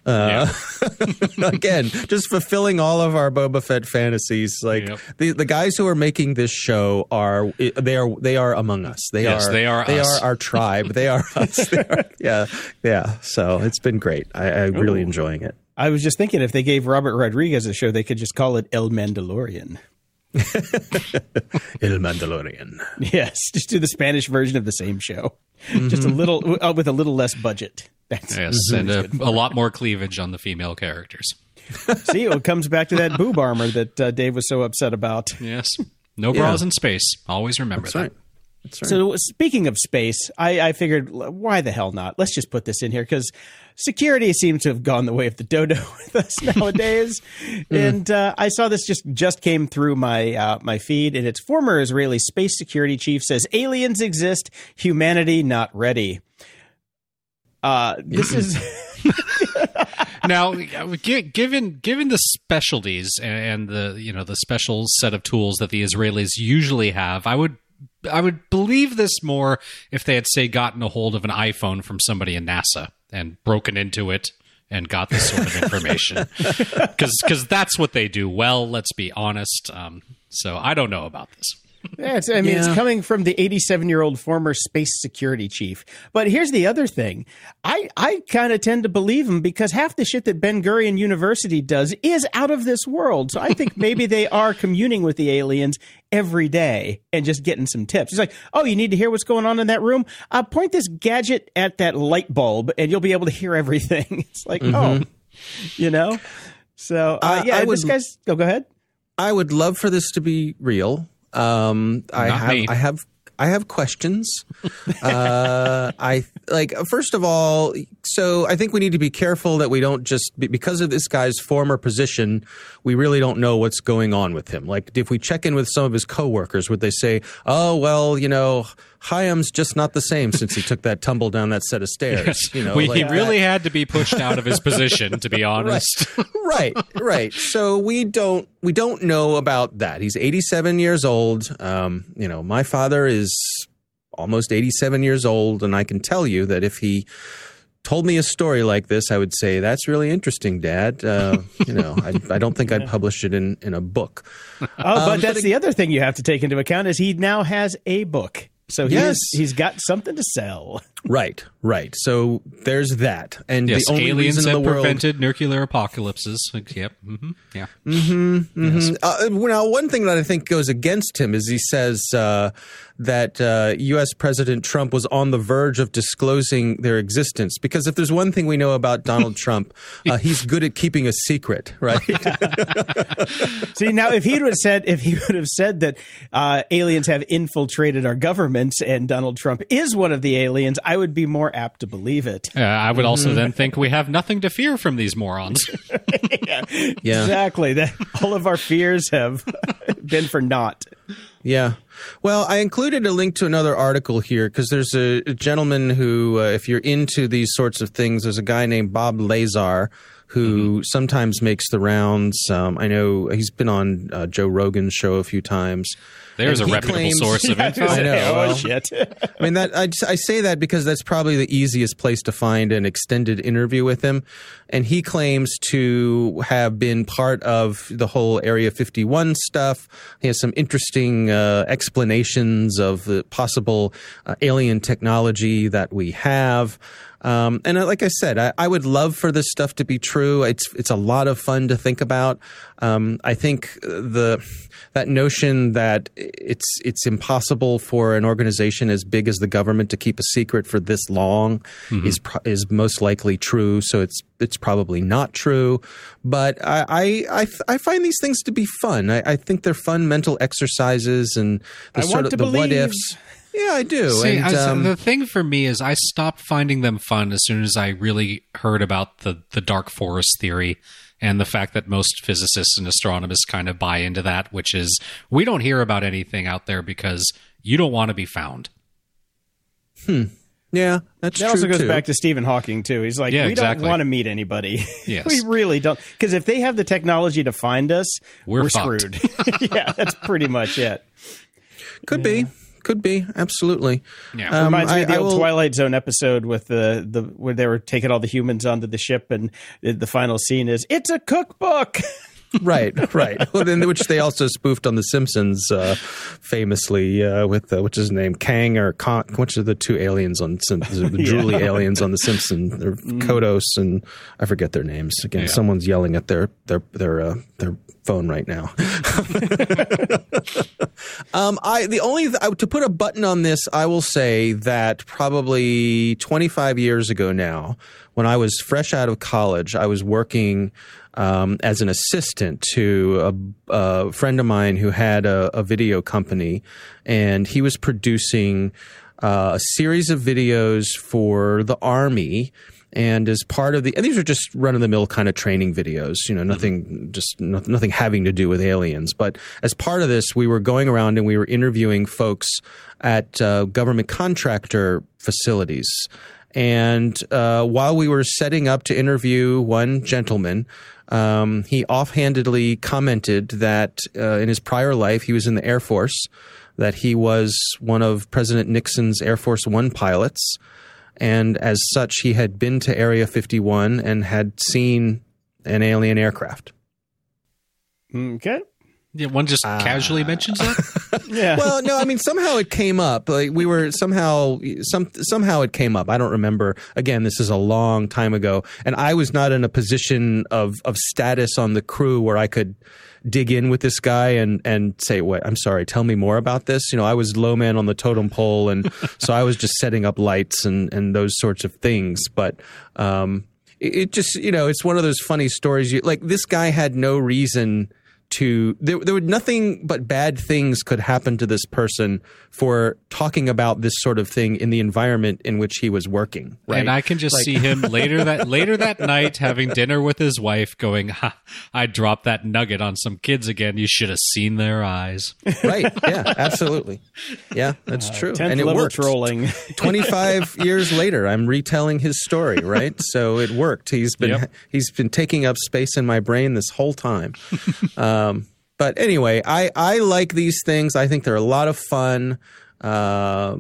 Again, just fulfilling all of our Boba Fett fantasies. Like the guys who are making this show they are among us. They are our tribe. They are us. Yeah. So it's been great. I'm really enjoying it. I was just thinking if they gave Robert Rodriguez a show, they could just call it El Mandalorian. El Mandalorian. Yes, just do the Spanish version of the same show, just a little with a little less budget. And a lot more cleavage on the female characters. See, it comes back to that boob armor that Dave was so upset about. Yes, no bras in space. Always remember that. Right. That's right. So speaking of space, I figured, why the hell not? Let's just put this in here because security seems to have gone the way of the dodo with us nowadays. And I saw this just came through my feed, and its former Israeli space security chief says aliens exist, humanity not ready. This is. Now, given the specialties and the special set of tools that the Israelis usually have, I would believe this more if they had, say, gotten a hold of an iPhone from somebody in NASA and broken into it and got this sort of information, because that's what they do well. Let's be honest. So I don't know about this. It's coming from the 87-year-old former space security chief. But here's the other thing. I kind of tend to believe him because half the shit that Ben Gurion University does is out of this world. So I think maybe they are communing with the aliens every day and just getting some tips. It's like, oh, you need to hear what's going on in that room? Point this gadget at that light bulb and you'll be able to hear everything. It's like, oh, you know? So, this guy's... Oh, go ahead. I would love for this to be real. I have questions. First of all, so I think we need to be careful that we don't just, because of this guy's former position, we really don't know what's going on with him. Like, if we check in with some of his coworkers, would they say, oh, well, Chaim's just not the same since he took that tumble down that set of stairs. He really had to be pushed out of his position, to be honest. Right. So we don't know about that. He's 87 years old. My father is almost 87 years old, and I can tell you that if he told me a story like this, I would say, that's really interesting, Dad. I don't think I'd publish it in a book. But that's the other thing you have to take into account is he now has a book. So he's got something to sell. Right. So there's that. And yes, the only aliens reason in have the world prevented nuclear apocalypses. Yep. Mm-hmm. Yeah. Mm-hmm. Yes. Now, one thing that I think goes against him is he says that U.S. President Trump was on the verge of disclosing their existence. Because if there's one thing we know about Donald Trump, he's good at keeping a secret, right? See, now if he would have said that aliens have infiltrated our governments and Donald Trump is one of the aliens, I would be more apt to believe it. I would also then think we have nothing to fear from these morons. Yeah. Exactly. That all of our fears have been for naught. Yeah. Well, I included a link to another article here because there's a gentleman who, if you're into these sorts of things, there's a guy named Bob Lazar who sometimes makes the rounds. I know he's been on Joe Rogan's show a few times. There's a reputable source of info. I know. Shit. I mean, I say that because that's probably the easiest place to find an extended interview with him. And he claims to have been part of the whole Area 51 stuff. He has some interesting explanations of the possible alien technology that we have. And like I said, I would love for this stuff to be true. It's a lot of fun to think about. I think that notion that it's impossible for an organization as big as the government to keep a secret for this long is most likely true. So it's probably not true. But I find these things to be fun. I think they're fun mental exercises and the what ifs. Yeah, I do. See, the thing for me is I stopped finding them fun as soon as I really heard about the dark forest theory and the fact that most physicists and astronomers kind of buy into that, which is we don't hear about anything out there because you don't want to be found. Yeah, that's true. That also goes too. back to Stephen Hawking, too. He's like, we don't want to meet anybody. Yes. We really don't. Because if they have the technology to find us, we're screwed. Yeah, that's pretty much it. Could be. Absolutely. Yeah. Reminds me of the old Twilight Zone episode with the where they were taking all the humans onto the ship, and the final scene is, it's a cookbook. Right. Well, then, which they also spoofed on The Simpsons, famously with what's his name, Kang or Kong, which are the two aliens on the drooly aliens on The Simpsons, they're Kodos and I forget their names. Again, someone's yelling at their phone right now. To put a button on this, I will say that probably 25 years ago now, when I was fresh out of college, I was working as an assistant to a friend of mine who had a video company, and he was producing a series of videos for the Army. And as part of and these are just run-of-the-mill kind of training videos, nothing having to do with aliens. But as part of this, we were going around and we were interviewing folks at government contractor facilities. And while we were setting up to interview one gentleman, he offhandedly commented that in his prior life, he was in the Air Force, that he was one of President Nixon's Air Force One pilots. And as such, he had been to Area 51 and had seen an alien aircraft. Okay. Yeah, one just casually mentions that. Yeah. Well, no, I mean, somehow it came up. Like we were somehow it came up. I don't remember. Again, this is a long time ago, and I was not in a position of status on the crew where I could dig in with this guy and say, "What? I'm sorry. Tell me more about this." I was low man on the totem pole, and so I was just setting up lights and those sorts of things. But it just it's one of those funny stories. This guy had no reason to there would nothing but bad things could happen to this person for talking about this sort of thing in the environment in which he was working. Right? And I can just see him later that night having dinner with his wife going, I dropped that nugget on some kids again. You should have seen their eyes. Right. Yeah, absolutely. Yeah, that's true. And it worked. Trolling. 25 years later, I'm retelling his story, right? So it worked. He's been taking up space in my brain this whole time. But anyway, I like these things. I think they're a lot of fun. We have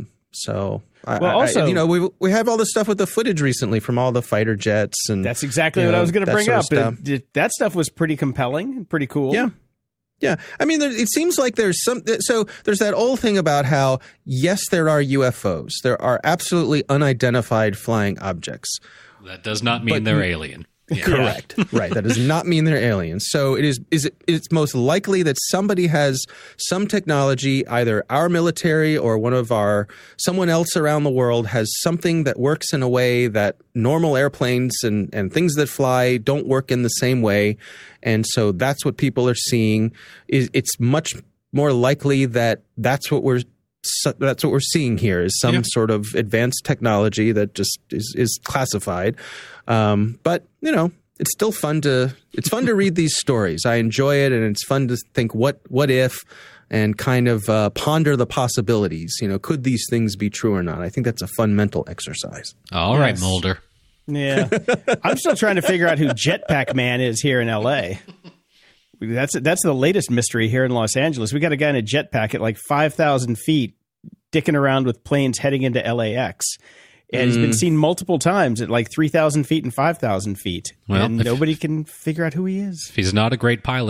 all the stuff with the footage recently from all the fighter jets, and that's exactly what I was going to bring up. That stuff was pretty compelling, pretty cool. Yeah. I mean, it seems like there's there's that old thing about how, yes, there are UFOs. There are absolutely unidentified flying objects. That does not mean they're alien. Yeah. Correct. Right. That does not mean they're aliens. So it's most likely that somebody has some technology, either our military or someone else around the world has something that works in a way that normal airplanes and things that fly don't work in the same way. And so that's what people are seeing. It's much more likely that that's what we're seeing here is some sort of advanced technology that just is classified. But it's still fun to read these stories. I enjoy it, and it's fun to think what if, and kind of ponder the possibilities. Could these things be true or not? I think that's a fun mental exercise. All right, Mulder. Yeah, I'm still trying to figure out who Jetpack Man is here in L.A. That's the latest mystery here in Los Angeles. We got a guy in a jetpack at like 5,000 feet, dicking around with planes heading into LAX. And he's been seen multiple times at like 3,000 feet and 5,000 feet. Well, and nobody can figure out who he is. If he's not a great pilot,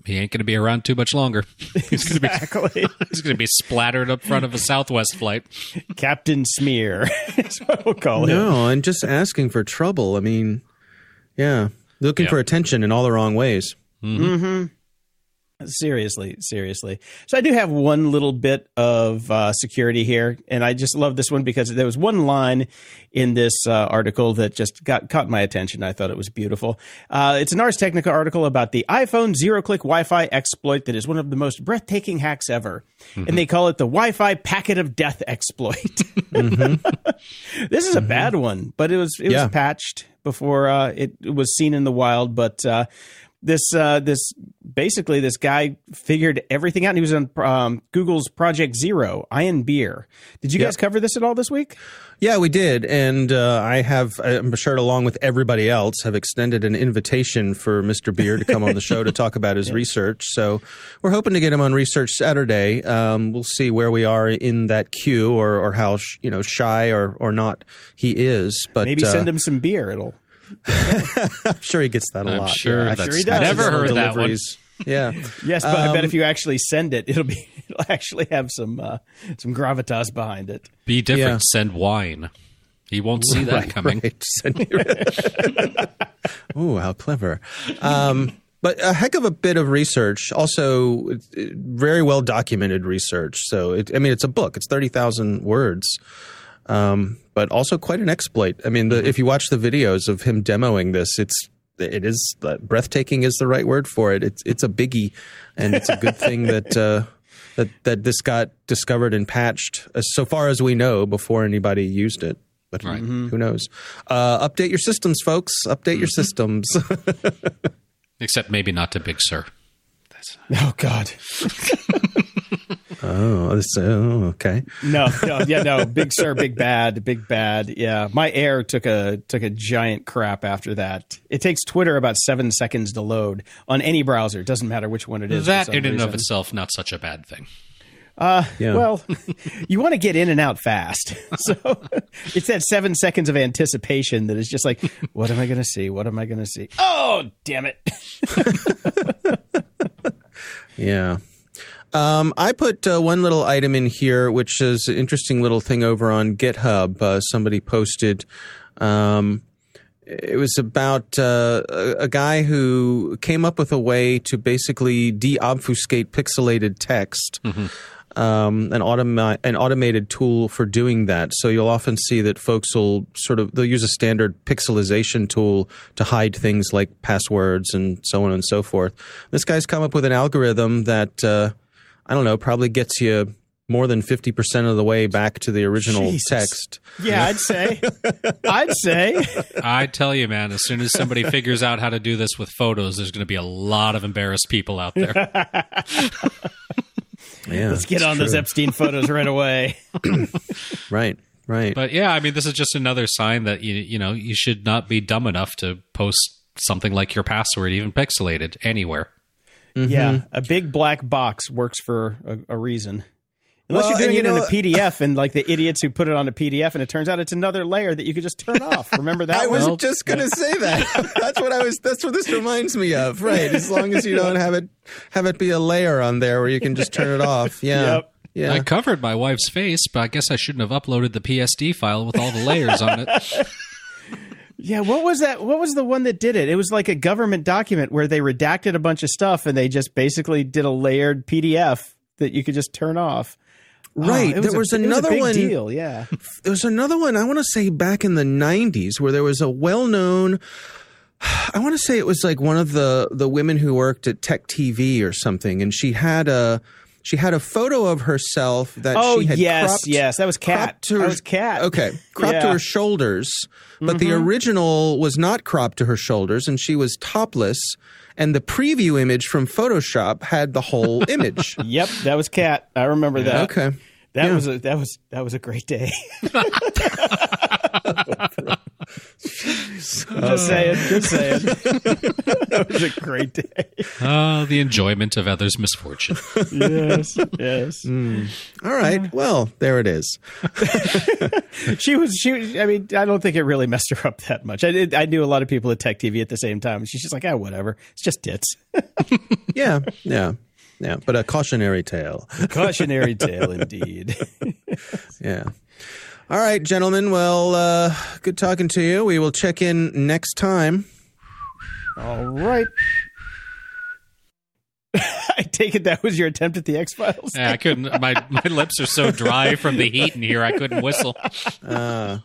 he ain't going to be around too much longer. He's going to be splattered up front of a Southwest flight. Captain Smear. That's what we'll call him. No, and just asking for trouble. I mean, yeah, looking for attention in all the wrong ways. Mm-hmm. Seriously. So I do have one little bit of security here, and I just love this one because there was one line in this article that just caught my attention. I thought it was beautiful. It's an Ars Technica article about the iPhone zero-click Wi-Fi exploit that is one of the most breathtaking hacks ever, and they call it the Wi-Fi packet of death exploit. This is a bad one, but it was patched before it was seen in the wild, but this guy figured everything out. And he was on Google's Project Zero, Ian Beer. Did you guys cover this at all this week? Yeah, we did. And I'm sure along with everybody else, have extended an invitation for Mr. Beer to come on the show to talk about his research. So we're hoping to get him on Research Saturday. We'll see where we are in that queue or how shy or not he is. But maybe send him some beer. I'm sure he gets that a lot. Sure, I'm sure he does. Never heard that one. Yeah. Yes, but I bet if you actually send it, it'll actually have some gravitas behind it. Be different. Yeah. Send wine. He won't see that coming. Right. Ooh, how clever. But a heck of a bit of research. Also, very well documented research. So, it's a book. It's 30,000 words. But also quite an exploit. I mean, if you watch the videos of him demoing this, it is breathtaking is the right word for it. It's a biggie, and it's a good thing that this got discovered and patched, so far as we know, before anybody used it. But who knows? Update your systems, folks. Update your systems. Except maybe not to Big Sur. Oh God. Okay. No. Big Sur, big bad. Yeah, my Air took a giant crap after that. It takes Twitter about 7 seconds to load on any browser. It doesn't matter which one it is. That in and of itself, not such a bad thing. Well, you want to get in and out fast. So it's that 7 seconds of anticipation that is just like, what am I going to see? What am I going to see? Oh, damn it. Yeah. I put one little item in here, which is an interesting little thing over on GitHub. Somebody posted. It was about a guy who came up with a way to basically deobfuscate pixelated text. An automated tool for doing that. So you'll often see that folks they'll use a standard pixelization tool to hide things like passwords and so on and so forth. This guy's come up with an algorithm that, probably gets you more than 50% of the way back to the original text. Yeah, I'd say. I tell you, man, as soon as somebody figures out how to do this with photos, there's going to be a lot of embarrassed people out there. Yeah, let's get on those Epstein photos right away. Right. But yeah, this is just another sign that you should not be dumb enough to post something like your password, even pixelated, anywhere. Yeah, a big black box works for a reason. Unless you're doing it in a PDF, and like the idiots who put it on a PDF, and it turns out it's another layer that you could just turn off. Remember that? I was just going to say that. That's what this reminds me of. Right. As long as you don't have it be a layer on there where you can just turn it off. Yeah. Yep. Yeah. I covered my wife's face, but I guess I shouldn't have uploaded the PSD file with all the layers on it. Yeah, what was that? What was the one that did it? It was like a government document where they redacted a bunch of stuff and they just basically did a layered PDF that you could just turn off. Right. There was another big one. Deal, yeah. There was another one, I want to say back in the 90s, where there was a well-known, I want to say it was like one of the women who worked at Tech TV or something, and she had a photo of herself that she had cropped. Yes, that was Kat. That was Kat. Okay, cropped to her shoulders, but the original was not cropped to her shoulders, and she was topless. And the preview image from Photoshop had the whole image. Yep, that was Kat. I remember that. Okay, that was a great day. Yes. Just saying. That was a great day. The enjoyment of others' misfortune. Yes. All right. Well, there it is. She was. I mean, I don't think it really messed her up that much. I knew a lot of people at Tech TV at the same time. She's just like, whatever. It's just tits. Yeah. But a cautionary tale. Cautionary tale, indeed. Yeah. All right, gentlemen. Well, good talking to you. We will check in next time. All right. I take it that was your attempt at the X-Files? Yeah, I couldn't. My lips are so dry from the heat in here, I couldn't whistle. Right.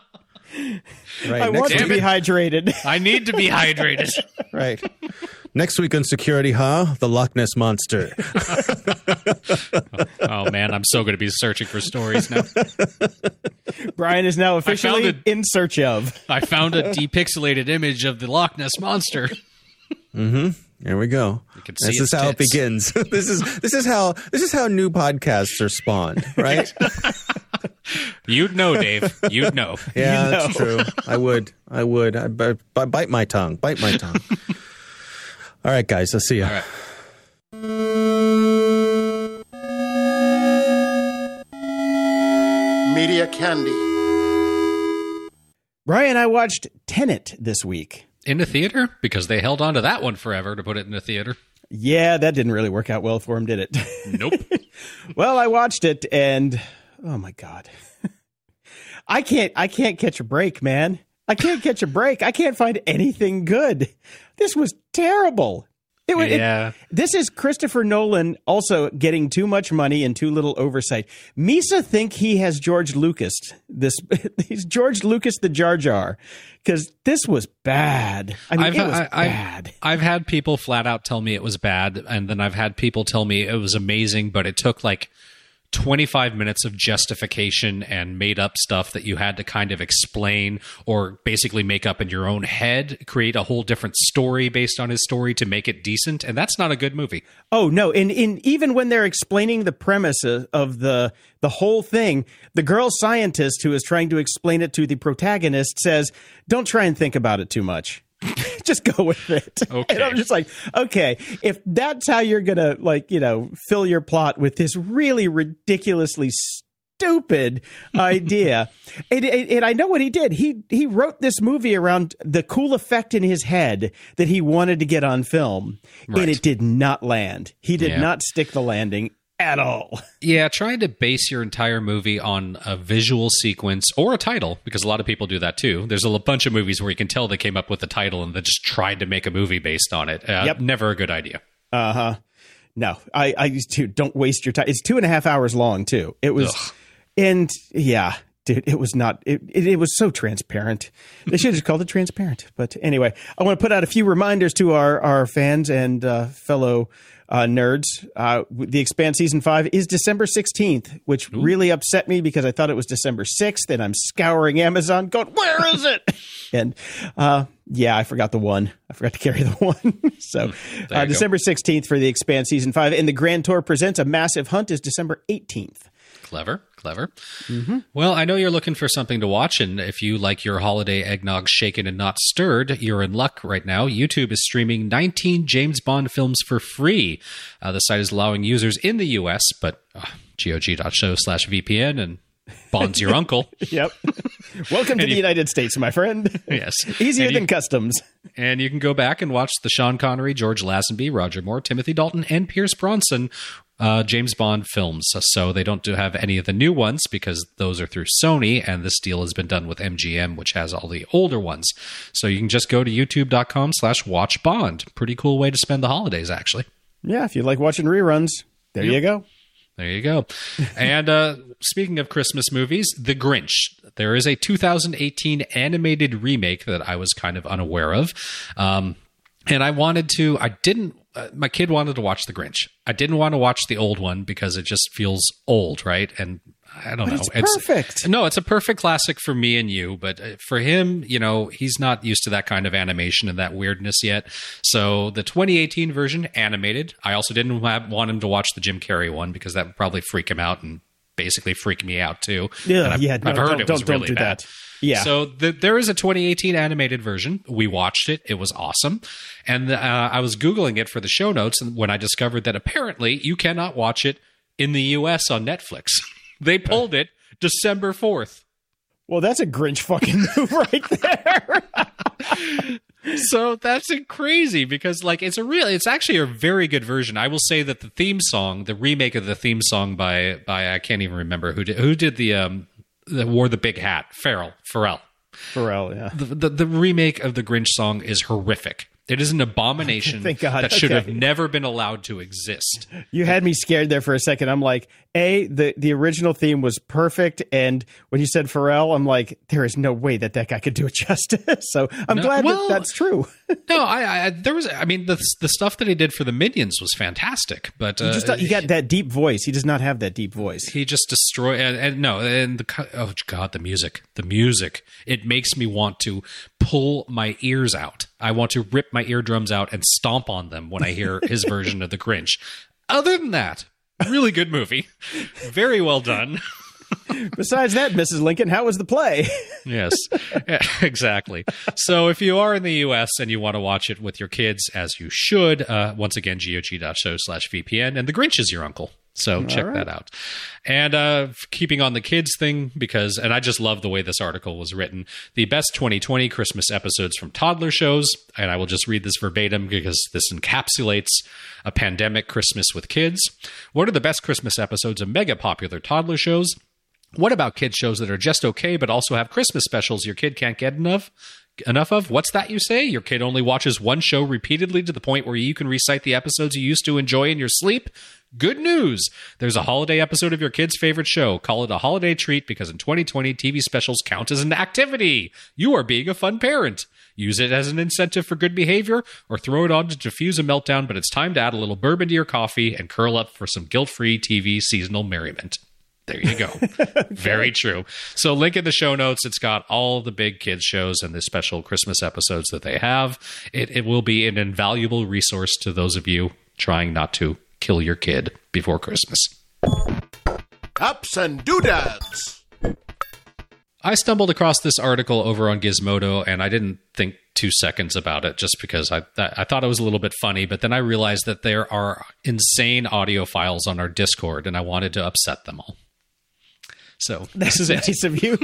I want to be hydrated. I need to be hydrated. Right. Next week on Security the Loch Ness Monster. Oh, man, I'm so going to be searching for stories now. Brian is now officially in search of. I found a depixelated image of the Loch Ness Monster. Mm-hmm. There we go. This is how it begins. This is how new podcasts are spawned, right? You'd know, Dave. You'd know. Yeah, that's true. I would. I bite my tongue. All right, guys. I'll see you. All right. Media Candy. Brian, I watched Tenet this week. In a theater? Because they held on to that one forever to put it in a theater. Yeah, that didn't really work out well for him, did it? Nope. Well, I watched it and oh my God. I can't catch a break, man. I can't catch a break. I can't find anything good. This was terrible. This is Christopher Nolan also getting too much money and too little oversight. Misa think he has George Lucas. He's George Lucas the Jar Jar, because this was bad. I mean, it was bad. I've had people flat out tell me it was bad, and then I've had people tell me it was amazing, but it took like 25 minutes of justification and made up stuff that you had to kind of explain or basically make up in your own head, create a whole different story based on his story to make it decent. And that's not a good movie. Oh, no. And even when they're explaining the premise of the whole thing, the girl scientist who is trying to explain it to the protagonist says, don't try and think about it too much. Just go with it. Okay. And I'm just like, okay, if that's how you're going to, fill your plot with this really ridiculously stupid idea. And I know what he did. He wrote this movie around the cool effect in his head that he wanted to get on film. Right. And it did not land. He did not stick the landing at all. Yeah, trying to base your entire movie on a visual sequence or a title, because a lot of people do that too. There's a bunch of movies where you can tell they came up with a title and they just tried to make a movie based on it. Never a good idea. Uh-huh. No, I used to. Don't waste your time. It's 2.5 hours long too. It was, and yeah, dude, it was not. It was so transparent. They should have just called it Transparent. But anyway, I want to put out a few reminders to our fans and fellow nerds. The Expanse Season 5 is December 16th, which really upset me because I thought it was December 6th, and I'm scouring Amazon going, where is it? And I forgot the one. I forgot to carry the one. So December 16th for The Expanse Season 5. And the Grand Tour Presents A Massive Hunt is December 18th. Clever. Mm-hmm. Well, I know you're looking for something to watch, and if you like your holiday eggnog shaken and not stirred, you're in luck right now. YouTube is streaming 19 James Bond films for free. The site is allowing users in the U.S., but GOG.show/VPN, and Bond's your uncle. Yep. Welcome to the United States, my friend. Yes. Easier than customs. And you can go back and watch the Sean Connery, George Lazenby, Roger Moore, Timothy Dalton, and Pierce Bronson James Bond films. So they don't have any of the new ones because those are through Sony, and this deal has been done with MGM, which has all the older ones. So you can just go to youtube.com/watchbond. Pretty cool way to spend the holidays, actually. Yeah, if you like watching reruns, there you go. There you go. And speaking of Christmas movies, The Grinch. There is a 2018 animated remake that I was kind of unaware of. And my kid wanted to watch The Grinch. I didn't want to watch the old one because it just feels old, right? And I don't know. It's perfect. No, it's a perfect classic for me and you, but for him, he's not used to that kind of animation and that weirdness yet. So the 2018 version, animated. I also didn't want him to watch the Jim Carrey one because that would probably freak him out and basically freak me out too. Yeah, I've heard it was really do bad. That. Yeah. So there is a 2018 animated version. We watched it. It was awesome. And I was Googling it for the show notes when I discovered that apparently you cannot watch it in the U.S. on Netflix. They pulled it December 4th. Well, that's a Grinch fucking move right there. So that's crazy because it's actually a very good version. I will say that the theme song, the remake of the theme song by I can't even remember who did the wore the big hat, Pharrell, yeah. The remake of the Grinch song is horrific. It is an abomination Thank God. that should have never been allowed to exist. You had me scared there for a second. I'm like, the original theme was perfect, and when you said Pharrell, I'm like, there is no way that guy could do it justice. So I'm glad that's true. No, there was. I mean, the stuff that he did for the Minions was fantastic, but he got that deep voice. He does not have that deep voice. He just destroyed. Oh God, the music. It makes me want to pull my ears out. I want to rip my eardrums out and stomp on them when I hear his version of the Grinch. Other than that, really good movie. Very well done. Besides that, Mrs. Lincoln, how was the play? Yes, exactly. So if you are in the U.S. and you want to watch it with your kids, as you should, once again, GOG.show/VPN, and the Grinch is your uncle. So check that out. And keeping on the kids thing, and I just love the way this article was written, the best 2020 Christmas episodes from toddler shows, and I will just read this verbatim because this encapsulates a pandemic Christmas with kids. What are the best Christmas episodes of mega popular toddler shows? What about kids shows that are just okay but also have Christmas specials your kid can't get enough of? What's that you say? Your kid only watches one show repeatedly to the point where you can recite the episodes you used to enjoy in your sleep? Good news! There's a holiday episode of your kid's favorite show. Call it a holiday treat because in 2020, TV specials count as an activity. You are being a fun parent. Use it as an incentive for good behavior or throw it on to diffuse a meltdown, but it's time to add a little bourbon to your coffee and curl up for some guilt-free TV seasonal merriment. There you go. Very true. So link in the show notes. It's got all the big kids shows and the special Christmas episodes that they have. It will be an invaluable resource to those of you trying not to kill your kid before Christmas. Ups and doodads. I stumbled across this article over on Gizmodo, and I didn't think 2 seconds about it just because I thought it was a little bit funny, but then I realized that there are insane audio files on our Discord, and I wanted to upset them all. So this is nice of you.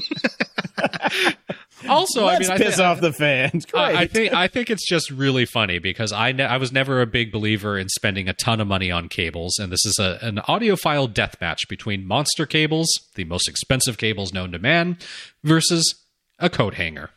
Also, Let's piss off the fans. Great. I think it's just really funny because I was never a big believer in spending a ton of money on cables, and this is an audiophile deathmatch between monster cables, the most expensive cables known to man, versus a coat hanger.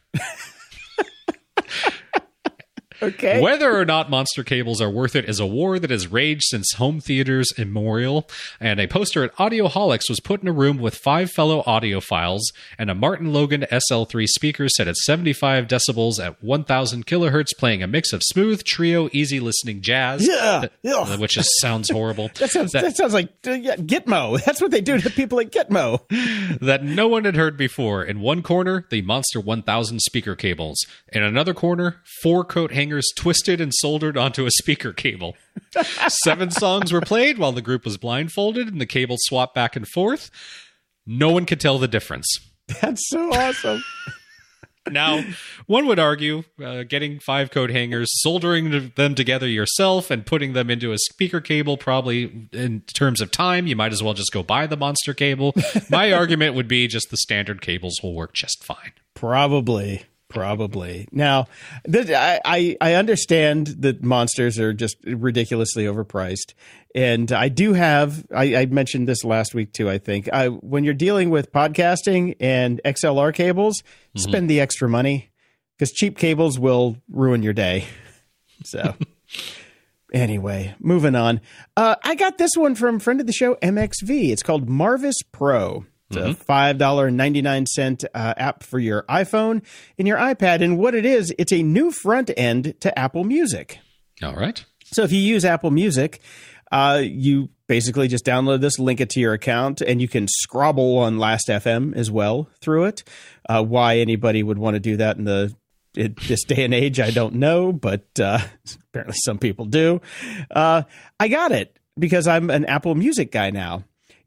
Okay. Whether or not monster cables are worth it is a war that has raged since home theaters immemorial, and a poster at Audioholics was put in a room with 5 fellow audiophiles, and a Martin Logan SL3 speaker set at 75 decibels at 1000 kilohertz playing a mix of smooth, trio, easy listening jazz, which just sounds horrible. That sounds like Gitmo. That's what they do to people at Gitmo. That no one had heard before. In one corner, the Monster 1000 speaker cables. In another corner, 4 coat hangers twisted and soldered onto a speaker cable. 7 songs were played while the group was blindfolded and the cables swapped back and forth. No one could tell the difference. That's so awesome. Now, one would argue getting 5 coat hangers, soldering them together yourself, and putting them into a speaker cable, probably in terms of time, you might as well just go buy the monster cable. My argument would be just the standard cables will work just fine. Probably. Now, I understand that monsters are just ridiculously overpriced. And I do have, I mentioned this last week too, I think. When you're dealing with podcasting and XLR cables, spend the extra money because cheap cables will ruin your day. So anyway, moving on. I got this one from friend of the show, MXV. It's called Marvis Pro. It's a $5.99 app for your iPhone and your iPad. And what it is, it's a new front end to Apple Music. All right. So if you use Apple Music, you basically just download this, link it to your account, and you can scrobble on Last.fm as well through it. Why anybody would want to do that in this day and age, I don't know, but apparently some people do. I got it because I'm an Apple Music guy now.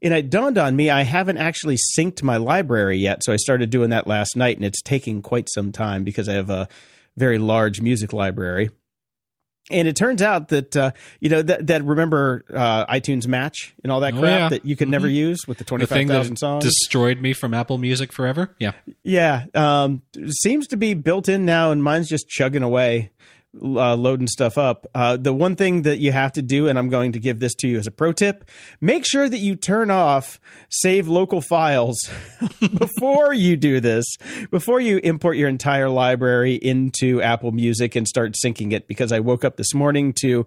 And it dawned on me I haven't actually synced my library yet. So I started doing that last night, and it's taking quite some time because I have a very large music library. And it turns out that, that remember iTunes Match and all that crap that you could never use with the 25,000 songs? Destroyed me from Apple Music forever? Yeah. Yeah. Seems to be built in now, and mine's just chugging away, loading stuff up. The one thing that you have to do, and I'm going to give this to you as a pro tip, make sure that you turn off save local files before you do this, before you import your entire library into Apple Music and start syncing it, because I woke up this morning to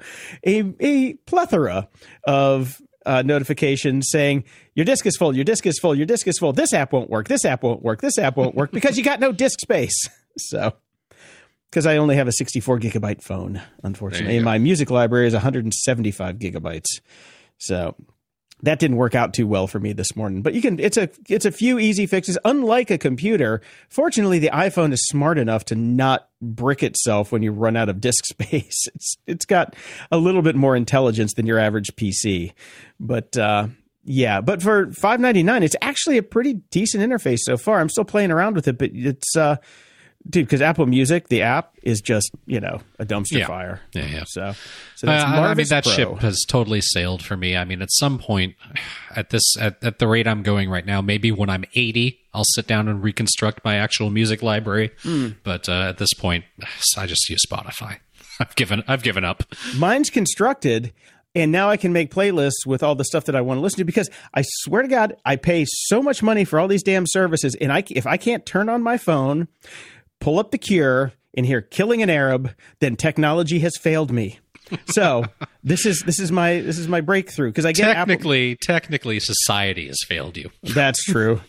a plethora of notifications saying, your disk is full, your disk is full, your disk is full, this app won't work, this app won't work, this app won't work, because you got no disk space. So... because I only have a 64 gigabyte phone, unfortunately. And my music library is 175 gigabytes. So that didn't work out too well for me this morning. But it's a few easy fixes. Unlike a computer, fortunately, the iPhone is smart enough to not brick itself when you run out of disk space. It's got a little bit more intelligence than your average PC. But yeah, but for $5.99, it's actually a pretty decent interface so far. I'm still playing around with it, but it's dude, because Apple Music, the app, is just, a dumpster fire. Yeah. So that's I mean, that Pro. ship has totally sailed for me. I mean, at some point, at the rate I'm going right now, maybe when I'm 80, I'll sit down and reconstruct my actual music library. But at this point, I just use Spotify. I've given up. Mine's constructed, and now I can make playlists with all the stuff that I want to listen to, because I swear to God, I pay so much money for all these damn services, and if I can't turn on my phone, pull up The Cure, and hear Killing an Arab, then technology has failed me. So this is my breakthrough, because I get technically society has failed you. That's true.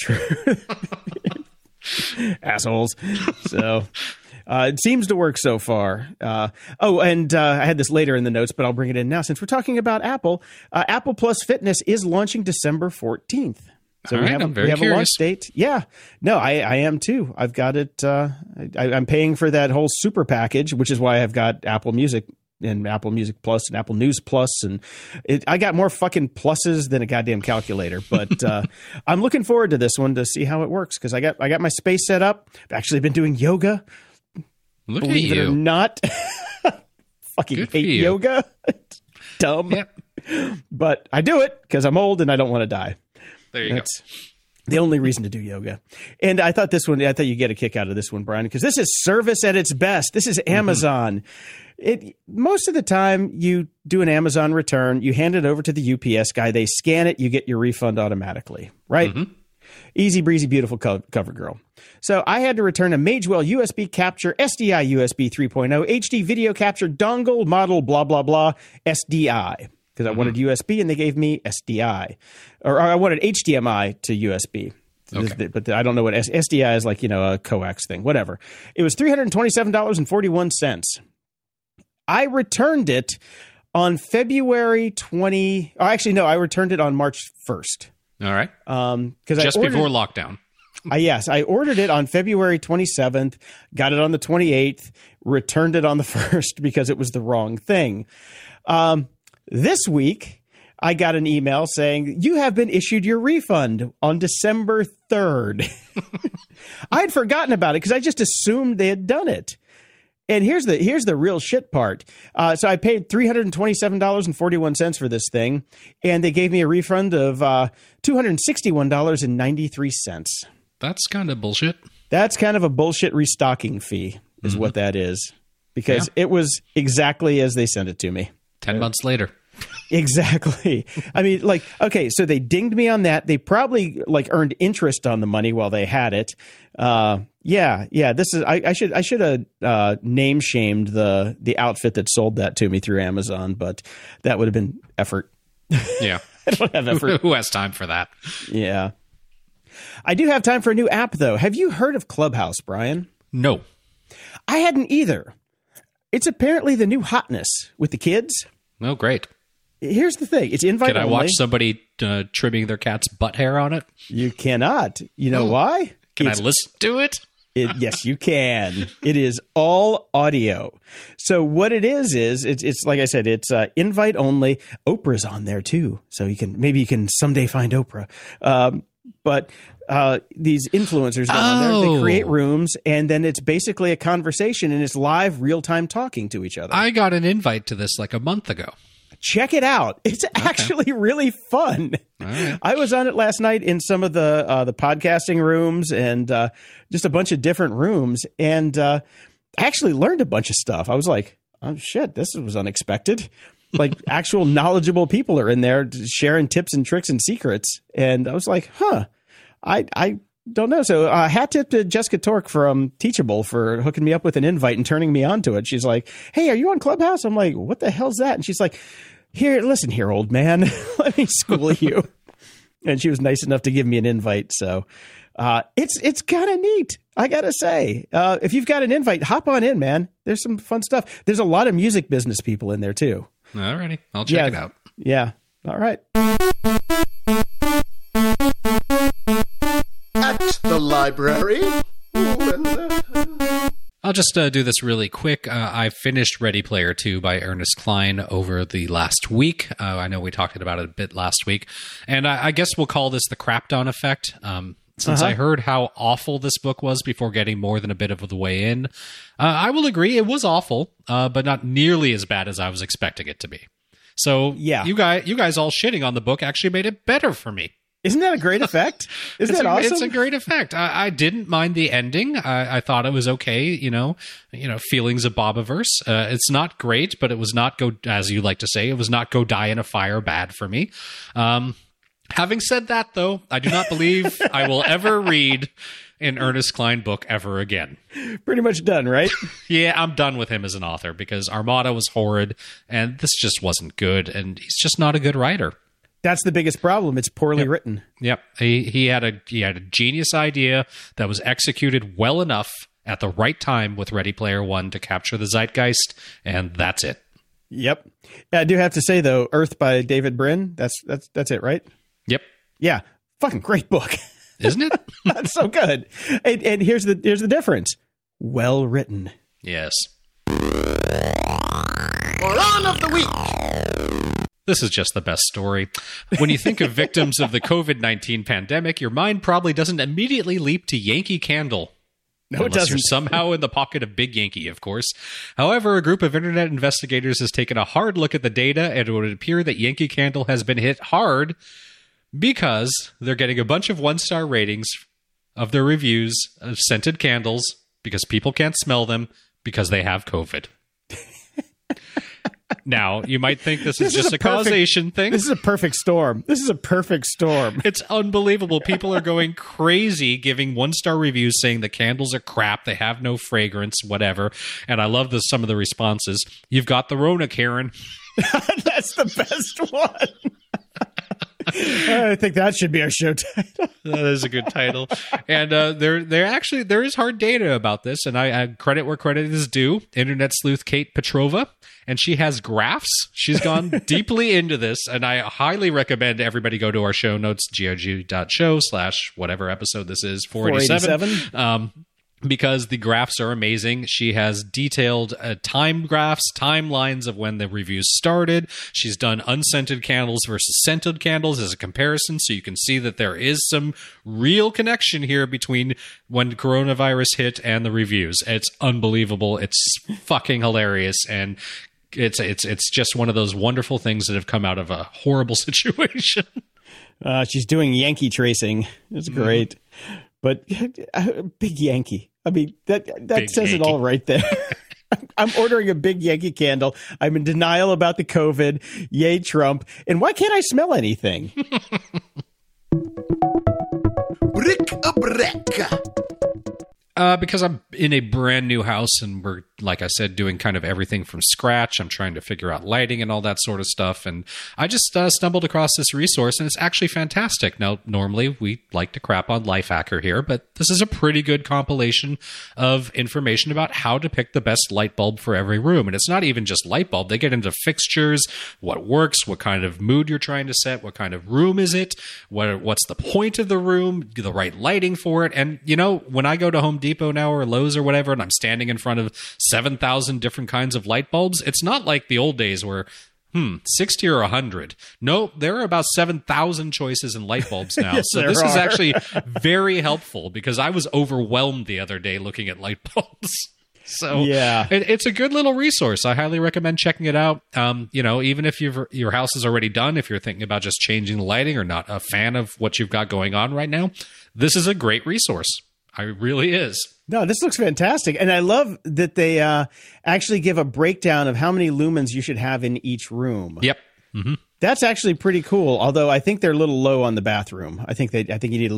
Assholes. So it seems to work so far. And I had this later in the notes, but I'll bring it in now since we're talking about Apple. Apple Plus Fitness is launching December 14th. So we have a launch date. Yeah. No, I am too. I've got it. I'm paying for that whole super package, which is why I've got Apple Music and Apple Music Plus and Apple News Plus. And I got more fucking pluses than a goddamn calculator. But I'm looking forward to this one to see how it works, because I got my space set up. I've actually been doing yoga. Believe it or not. Fucking Good hate yoga. It's dumb. Yep. But I do it because I'm old and I don't want to die. There you That's the only reason to do yoga. And I thought you get a kick out of this one, Brian, because this is service at its best. This is Amazon. Most of the time you do an Amazon return, you hand it over to the UPS guy, they scan it, you get your refund automatically, right? Mm-hmm. Easy breezy, beautiful cover girl. So I had to return a Magewell USB capture SDI USB 3.0 HD video capture dongle model blah, blah, blah SDI. Because I wanted USB and they gave me SDI. Or I wanted HDMI to USB. Okay. But I don't know what SDI is, like, a coax thing. Whatever. It was $327.41. I returned it on February 20. Oh, actually, no, I returned it on March 1st. All right. Just before lockdown. Yes, I ordered it on February 27th, got it on the 28th, returned it on the 1st because it was the wrong thing. This week, I got an email saying, you have been issued your refund on December 3rd. I had forgotten about it because I just assumed they had done it. And here's the real shit part. So I paid $327.41 for this thing, and they gave me a refund of $261.93. That's kind of bullshit. That's kind of a bullshit restocking fee is what that is, because it was exactly as they sent it to me. 10 months later. Exactly. I mean, okay, so they dinged me on that. They probably earned interest on the money while they had it. Yeah. This is I should have name shamed the outfit that sold that to me through Amazon, but that would have been effort. Yeah. I don't have effort. Who has time for that? Yeah. I do have time for a new app, though. Have you heard of Clubhouse, Brian? No. I hadn't either. It's apparently the new hotness with the kids. Oh, great. Here's the thing. It's invite only. Can I only. watch somebody trimming their cat's butt hair on it? You cannot. You know why? Can I listen to it? Yes, you can. It is all audio. So what it is it's like I said, it's invite only. Oprah's on there too, so you can someday find Oprah. But these influencers go on there. They create rooms, and then it's basically a conversation, and it's live, real time talking to each other. I got an invite to this like a month ago. Check it out. It's actually really fun. Right. I was on it last night in some of the podcasting rooms and just a bunch of different rooms, and actually learned a bunch of stuff. I was like, oh, shit, this was unexpected. Like actual knowledgeable people are in there sharing tips and tricks and secrets. And I was like, I don't know. So hat tip to Jessica Torque from Teachable for hooking me up with an invite and turning me onto it. She's like, hey, are you on Clubhouse? I'm like, what the hell's that? And she's like, here, listen here, old man. Let me school you. And she was nice enough to give me an invite. So it's kind of neat, I got to say. If you've got an invite, hop on in, man. There's some fun stuff. There's a lot of music business people in there, too. All righty. I'll check it out. Yeah. All right. At the library. I'll just do this really quick. I finished Ready Player 2 by Ernest Cline over the last week. I know we talked about it a bit last week. And I guess we'll call this the Crapdown effect. Since I heard how awful this book was before getting more than a bit of the way in, I will agree it was awful, but not nearly as bad as I was expecting it to be. So yeah, you guys all shitting on the book actually made it better for me. Isn't that a great effect? Isn't that awesome? It's a great effect. I didn't mind the ending. I thought it was okay. You know, feelings of Bobiverse. It's not great, but it was not go, as you like to say, it was not go die in a fire bad for me. Having said that, though, I do not believe I will ever read an Ernest Cline book ever again. Pretty much done, right? Yeah, I'm done with him as an author because Armada was horrid, and this just wasn't good, and he's just not a good writer. That's the biggest problem. It's poorly written. Yep. He had a genius idea that was executed well enough at the right time with Ready Player One to capture the zeitgeist, and that's it. Yep. I do have to say though, Earth by David Brin. That's it, right? Yep. Yeah. Fucking great book, isn't it? That's so good. And here's the difference. Well written. Yes. Moron of the week. This is just the best story. When you think of victims of the COVID-19 pandemic, your mind probably doesn't immediately leap to Yankee Candle. No, it doesn't. You're somehow in the pocket of Big Yankee, of course. However, a group of internet investigators has taken a hard look at the data, and it would appear that Yankee Candle has been hit hard because they're getting a bunch of one-star ratings of their reviews of scented candles because people can't smell them because they have COVID. Now, you might think this is just a causation thing. This is a perfect storm. It's unbelievable. People are going crazy giving one-star reviews saying the candles are crap, they have no fragrance, whatever. And I love some of the responses. You've got the Rona, Karen. That's the best one. I think that should be our show title. That is a good title. And there is hard data about this, and I credit where credit is due. Internet sleuth Kate Petrova, and she has graphs. She's gone deeply into this, and I highly recommend everybody go to our show notes, gog.show/whatever episode this is, 487. Because the graphs are amazing. She has detailed time graphs, timelines of when the reviews started. She's done unscented candles versus scented candles as a comparison, so you can see that there is some real connection here between when coronavirus hit and the reviews. It's unbelievable. It's fucking hilarious, and it's just one of those wonderful things that have come out of a horrible situation. She's doing Yankee tracing. It's great. But Big Yankee. I mean, that says Yankee. It all right there. I'm ordering a Big Yankee candle. I'm in denial about the COVID. Yay, Trump. And why can't I smell anything? Brick a brick. Because I'm in a brand new house and we're like I said, doing kind of everything from scratch. I'm trying to figure out lighting and all that sort of stuff. And I just stumbled across this resource, and it's actually fantastic. Now, normally we like to crap on Lifehacker here, but this is a pretty good compilation of information about how to pick the best light bulb for every room. And it's not even just light bulb. They get into fixtures, what works, what kind of mood you're trying to set, what kind of room is it, what's the point of the room, the right lighting for it. And, when I go to Home Depot now or Lowe's or whatever, and I'm standing in front of 7,000 different kinds of light bulbs, it's not like the old days where 60 or 100. No, there are about 7,000 choices in light bulbs now. Yes, so this is actually very helpful because I was overwhelmed the other day looking at light bulbs. So yeah, it's a good little resource. I highly recommend checking it out. Even if your house is already done, if you're thinking about just changing the lighting or not a fan of what you've got going on right now, this is a great resource. It really is. No, this looks fantastic. And I love that they actually give a breakdown of how many lumens you should have in each room. Yep. Mm-hmm. That's actually pretty cool. Although I think they're a little low on the bathroom. I think you need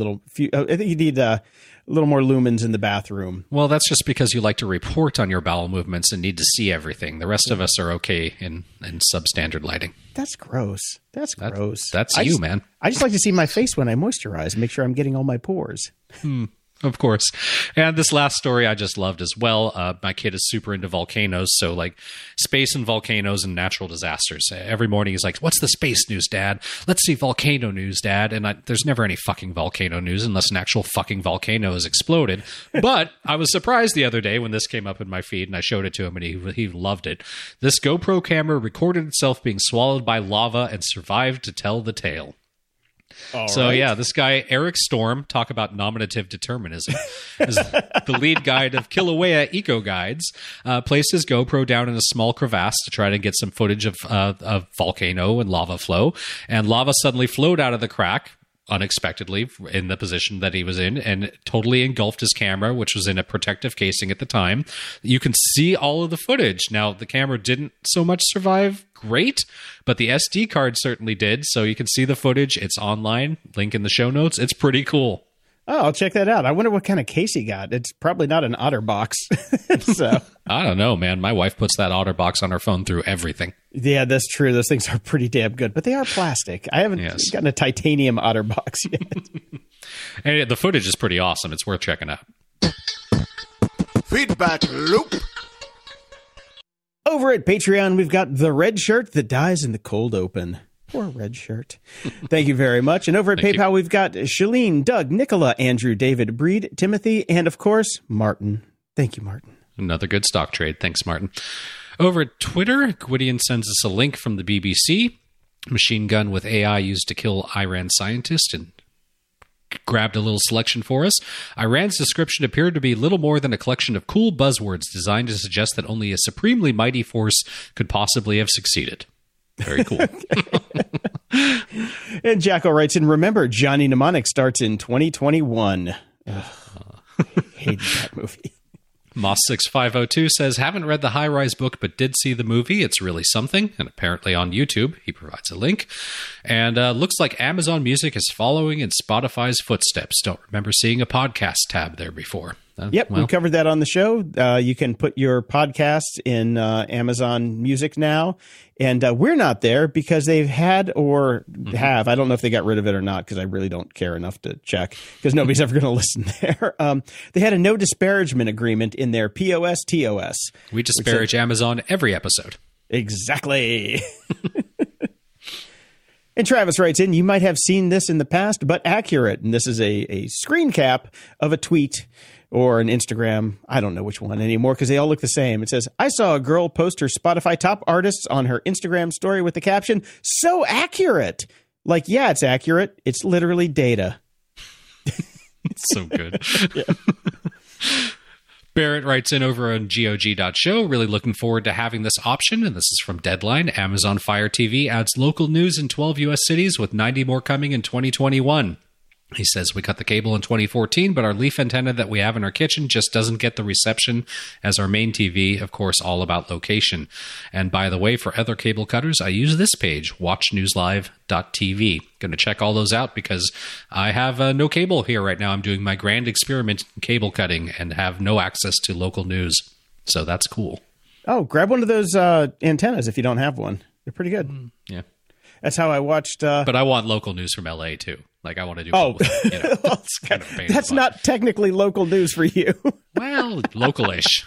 a little more lumens in the bathroom. Well, that's just because you like to report on your bowel movements and need to see everything. The rest of us are okay in substandard lighting. That's gross. That's gross. That's man. I just like to see my face when I moisturize, make sure I'm getting all my pores. Of course. And this last story I just loved as well. My kid is super into volcanoes, so like space and volcanoes and natural disasters. Every morning he's like, "What's the space news, Dad? Let's see volcano news, Dad." And there's never any fucking volcano news unless an actual fucking volcano has exploded. But I was surprised the other day when this came up in my feed and I showed it to him and he loved it. This GoPro camera recorded itself being swallowed by lava and survived to tell the tale. Yeah, this guy, Eric Storm, talk about nominative determinism, is the lead guide of Kilauea Eco Guides, placed his GoPro down in a small crevasse to try to get some footage of volcano and lava flow, and lava suddenly flowed out of the crack unexpectedly in the position that he was in and totally engulfed his camera, which was in a protective casing at the time. You can see all of the footage. Now, the camera didn't so much survive great, but the SD card certainly did. So you can see the footage. It's online. Link in the show notes. It's pretty cool. Oh, I'll check that out. I wonder what kind of case he got. It's probably not an OtterBox. So I don't know, man. My wife puts that OtterBox on her phone through everything. Yeah, that's true. Those things are pretty damn good, but they are plastic. I haven't gotten a titanium OtterBox yet. And the footage is pretty awesome. It's worth checking out. Feedback loop. Over at Patreon, we've got the red shirt that dies in the cold open. Poor red shirt. Thank you very much. And over at PayPal, we've got Shalene, Doug, Nicola, Andrew, David, Breed, Timothy, and of course, Martin. Thank you, Martin. Another good stock trade. Thanks, Martin. Over at Twitter, Gwydion sends us a link from the BBC. Machine gun with AI used to kill Iran scientist, and grabbed a little selection for us. Iran's description appeared to be little more than a collection of cool buzzwords designed to suggest that only a supremely mighty force could possibly have succeeded. Very cool. And Jacko writes in, remember, Johnny Mnemonic starts in 2021. Hated that movie. Moss6502 says, haven't read the High Rise book, but did see the movie. It's really something. And apparently on YouTube, he provides a link. And looks like Amazon Music is following in Spotify's footsteps. Don't remember seeing a podcast tab there before. Yep, we covered that on the show. You can put your podcasts in Amazon Music now. And we're not there because they've had or have. I don't know if they got rid of it or not because I really don't care enough to check because nobody's ever going to listen there. They had a no disparagement agreement in their POS-TOS. We disparage Amazon every episode. Exactly. And Travis writes in, you might have seen this in the past, but accurate. And this is a screen cap of a tweet or an Instagram. I don't know which one anymore because they all look the same. It says, I saw a girl post her Spotify top artists on her Instagram story with the caption, so accurate. Like, yeah, it's accurate. It's literally data. It's so good. Barrett writes in over on GOG.show, really looking forward to having this option. And this is from Deadline. Amazon Fire TV adds local news in 12 U.S. cities with 90 more coming in 2021. He says, we cut the cable in 2014, but our leaf antenna that we have in our kitchen just doesn't get the reception as our main TV, of course, all about location. And by the way, for other cable cutters, I use this page, watchnewslive.tv. Going to check all those out because I have no cable here right now. I'm doing my grand experiment in cable cutting and have no access to local news. So that's cool. Oh, grab one of those antennas if you don't have one. They're pretty good. Yeah. That's how I watched. But I want local news from LA too. Like I want to do. Oh, both, you know, it's kind of that's not technically local news for you. Well, local-ish.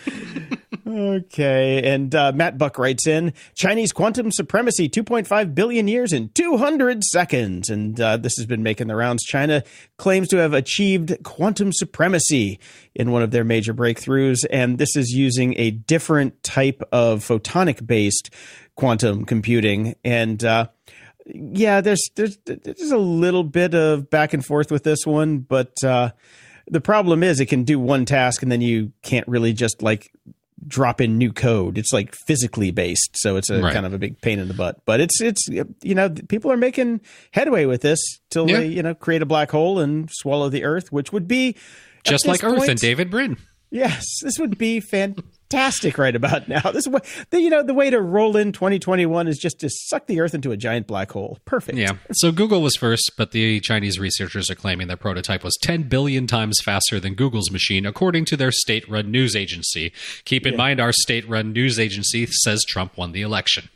Okay, and Matt Buck writes in, Chinese quantum supremacy, 2.5 billion years in 200 seconds. And this has been making the rounds. China claims to have achieved quantum supremacy in one of their major breakthroughs, and this is using a different type of photonic-based quantum computing. And yeah, there's a little bit of back and forth with this one, but the problem is it can do one task and then you can't really just like drop in new code. It's like physically based. So it's a kind of a big pain in the butt, but it's, you know, people are making headway with this till they, you know, create a black hole and swallow the Earth, which would be just like Earth and David Brin. Yes, this would be fantastic right about now. This is what, you know, the way to roll in 2021 is just to suck the Earth into a giant black hole. Perfect. Yeah. So Google was first, but the Chinese researchers are claiming their prototype was 10 billion times faster than Google's machine, according to their state-run news agency. Keep in mind, our state-run news agency says Trump won the election.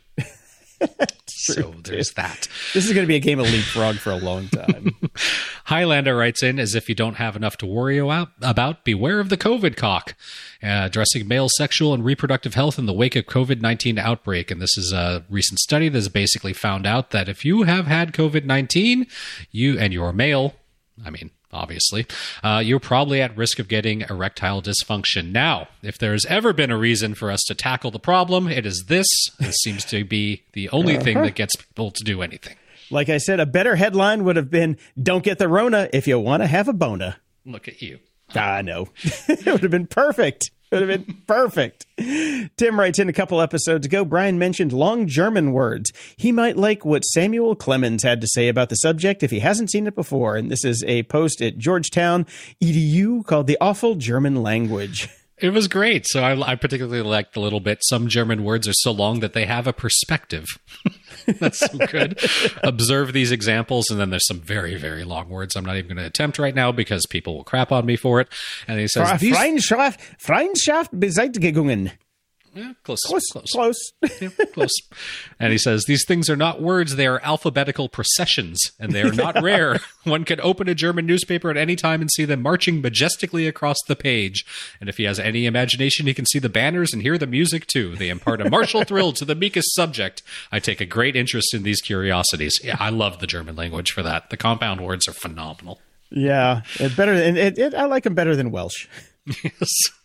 So there's that. This is going to be a game of leapfrog for a long time. Highlander writes in, as if you don't have enough to worry about, beware of the COVID cock. Addressing male sexual and reproductive health in the wake of COVID-19 outbreak. And this is a recent study that has basically found out that if you have had COVID-19, you're male, obviously, you're probably at risk of getting erectile dysfunction. Now, if there's ever been a reason for us to tackle the problem, it is this. This seems to be the only thing that gets people to do anything. Like I said, a better headline would have been, don't get the Rona if you want to have a bona. Look at you. I know. It would have been perfect. It would have been perfect. Tim writes in a couple episodes ago, Brian mentioned long German words. He might like what Samuel Clemens had to say about the subject if he hasn't seen it before. And this is a post at Georgetown EDU called The Awful German Language. It was great. So I particularly liked the little bit. Some German words are so long that they have a perspective. That's so good. Observe these examples. And then there's some very, very long words I'm not even going to attempt right now because people will crap on me for it. And he says, Freundschaft Beseitigungen. Yeah, close. Yeah, close. And he says, these things are not words, they are alphabetical processions, and they are not rare. One can open a German newspaper at any time and see them marching majestically across the page. And if he has any imagination, he can see the banners and hear the music too. They impart a martial thrill to the meekest subject. I take a great interest in these curiosities. Yeah, I love the German language for that. The compound words are phenomenal. Yeah, I like them better than Welsh. Yes.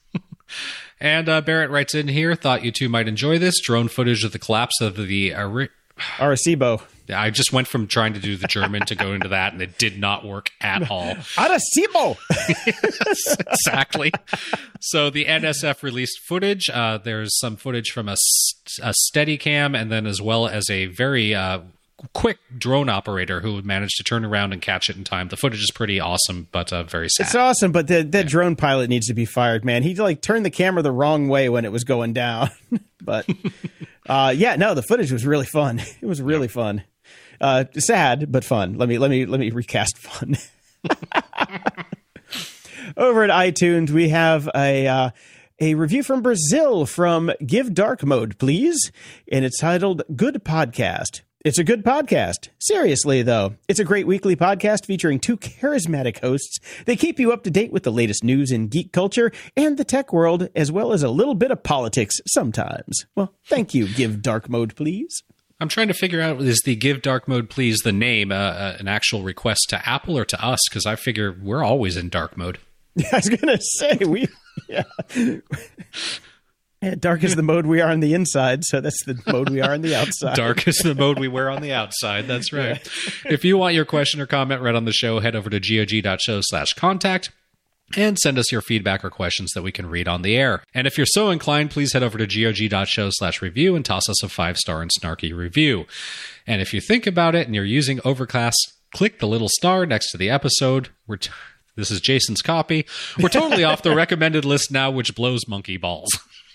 And Barrett writes in here, thought you two might enjoy this. Drone footage of the collapse of the Arecibo. I just went from trying to do the German to go into that, and it did not work at all. Arecibo! Yes, exactly. So the NSF released footage. There's some footage from a Steadicam, and then as well as a very quick drone operator who managed to turn around and catch it in time. The footage is pretty awesome, but very sad. It's awesome, but that drone pilot needs to be fired, man. He turned the camera the wrong way when it was going down. But the footage was really fun. It was really fun. Sad, but fun. Let me recast fun. Over at iTunes, we have a review from Brazil from Give Dark Mode, Please, and it's titled Good Podcast. It's a good podcast. Seriously, though. It's a great weekly podcast featuring two charismatic hosts. They keep you up to date with the latest news in geek culture and the tech world, as well as a little bit of politics sometimes. Well, thank you, Give Dark Mode, Please. I'm trying to figure out, is the Give Dark Mode, Please, the name, an actual request to Apple or to us? Because I figure we're always in dark mode. I was going to say, dark is the mode we are on the inside, so that's the mode we are on the outside. Dark is the mode we wear on the outside. That's right. Yeah. If you want your question or comment read on the show, head over to gog.show/contact and send us your feedback or questions that we can read on the air. And if you're so inclined, please head over to gog.show/review and toss us a 5-star and snarky review. And if you think about it and you're using Overcast, click the little star next to the episode. This is Jason's copy. We're totally off the recommended list now, which blows monkey balls.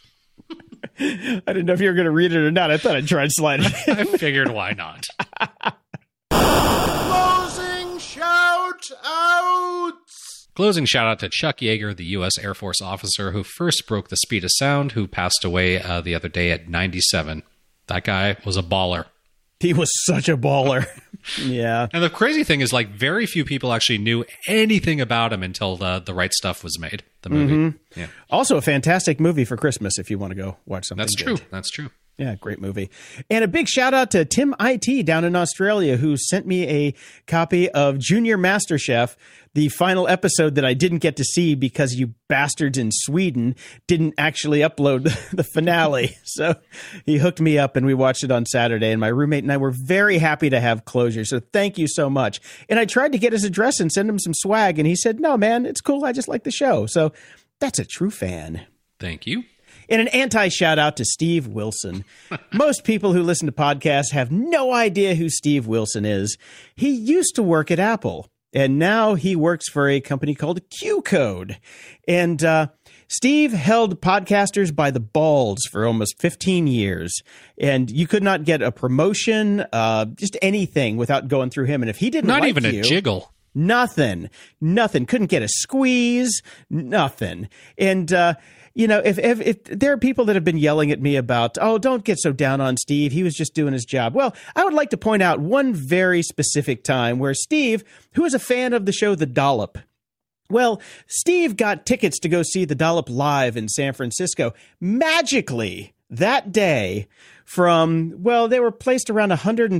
I didn't know if you were going to read it or not. I thought I'd try and slide it in. I figured, why not? Closing shout outs. Closing shout out to Chuck Yeager, the U.S. Air Force officer who first broke the speed of sound, who passed away the other day at 97. That guy was a baller. He was such a baller. Yeah. And the crazy thing is, like, very few people actually knew anything about him until the Right Stuff was made, the movie. Mm-hmm. Yeah. Also a fantastic movie for Christmas if you want to go watch something. That's true. That's true. Yeah, great movie. And a big shout out to Tim IT down in Australia, who sent me a copy of Junior MasterChef, the final episode that I didn't get to see because you bastards in Sweden didn't actually upload the finale. So he hooked me up and we watched it on Saturday, and my roommate and I were very happy to have closure. So thank you so much. And I tried to get his address and send him some swag, and he said, "No, man, it's cool. I just like the show." So that's a true fan. Thank you. And an anti-shout out to Steve Wilson. Most people who listen to podcasts have no idea who Steve Wilson is. He used to work at Apple, and now he works for a company called Q-Code. And Steve held podcasters by the balls for almost 15 years. And you could not get a promotion, just anything, without going through him. And if he didn't Not like even you, a jiggle. Nothing. Couldn't get a squeeze. Nothing. And, you know, if there are people that have been yelling at me about, oh, don't get so down on Steve, he was just doing his job. Well, I would like to point out one very specific time where Steve, who is a fan of the show The Dollop, well, Steve got tickets to go see The Dollop live in San Francisco. Magically, that day, from, well, they were placed around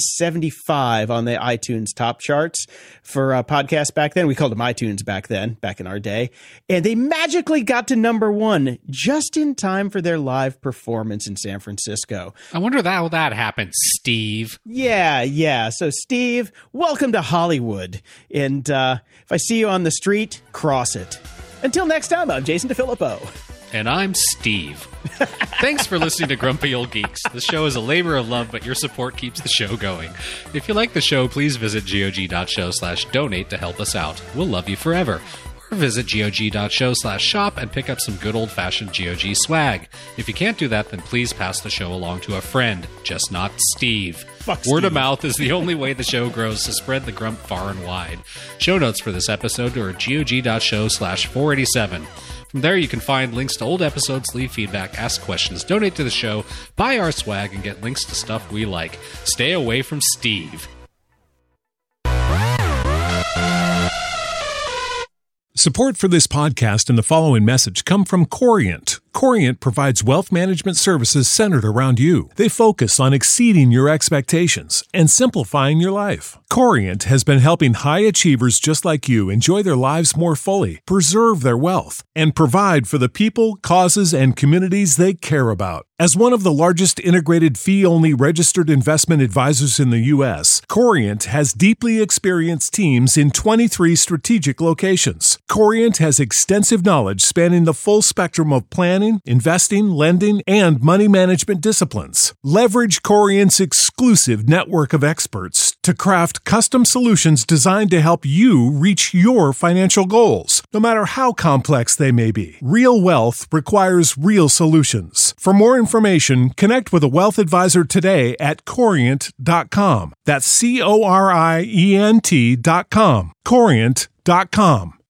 175 on the iTunes top charts for podcasts back then. We called them iTunes back then, back in our day. And they magically got to number one just in time for their live performance in San Francisco. I wonder how that happened, Steve. Yeah. So, Steve, welcome to Hollywood. And if I see you on the street, cross it. Until next time, I'm Jason DeFilippo. And I'm Steve. Thanks for listening to Grumpy Old Geeks. The show is a labor of love, but your support keeps the show going. If you like the show, please visit gog.show/donate to help us out. We'll love you forever. Or visit gog.show/shop and pick up some good old-fashioned GOG swag. If you can't do that, then please pass the show along to a friend, just not Steve. Fuck Word Steve. of mouth is the only way the show grows, so spread the grump far and wide. Show notes for this episode are at gog.show/487. From there, you can find links to old episodes, leave feedback, ask questions, donate to the show, buy our swag, and get links to stuff we like. Stay away from Steve. Support for this podcast and the following message come from Corient. Corient provides wealth management services centered around you. They focus on exceeding your expectations and simplifying your life. Corient has been helping high achievers just like you enjoy their lives more fully, preserve their wealth, and provide for the people, causes, and communities they care about. As one of the largest integrated fee-only registered investment advisors in the U.S., Corient has deeply experienced teams in 23 strategic locations. Corient has extensive knowledge spanning the full spectrum of planning, investing, lending, and money management disciplines. Leverage Corient's exclusive network of experts to craft custom solutions designed to help you reach your financial goals, no matter how complex they may be. Real wealth requires real solutions. For more information, connect with a wealth advisor today at Corient.com. That's Corient.com. Corient.com.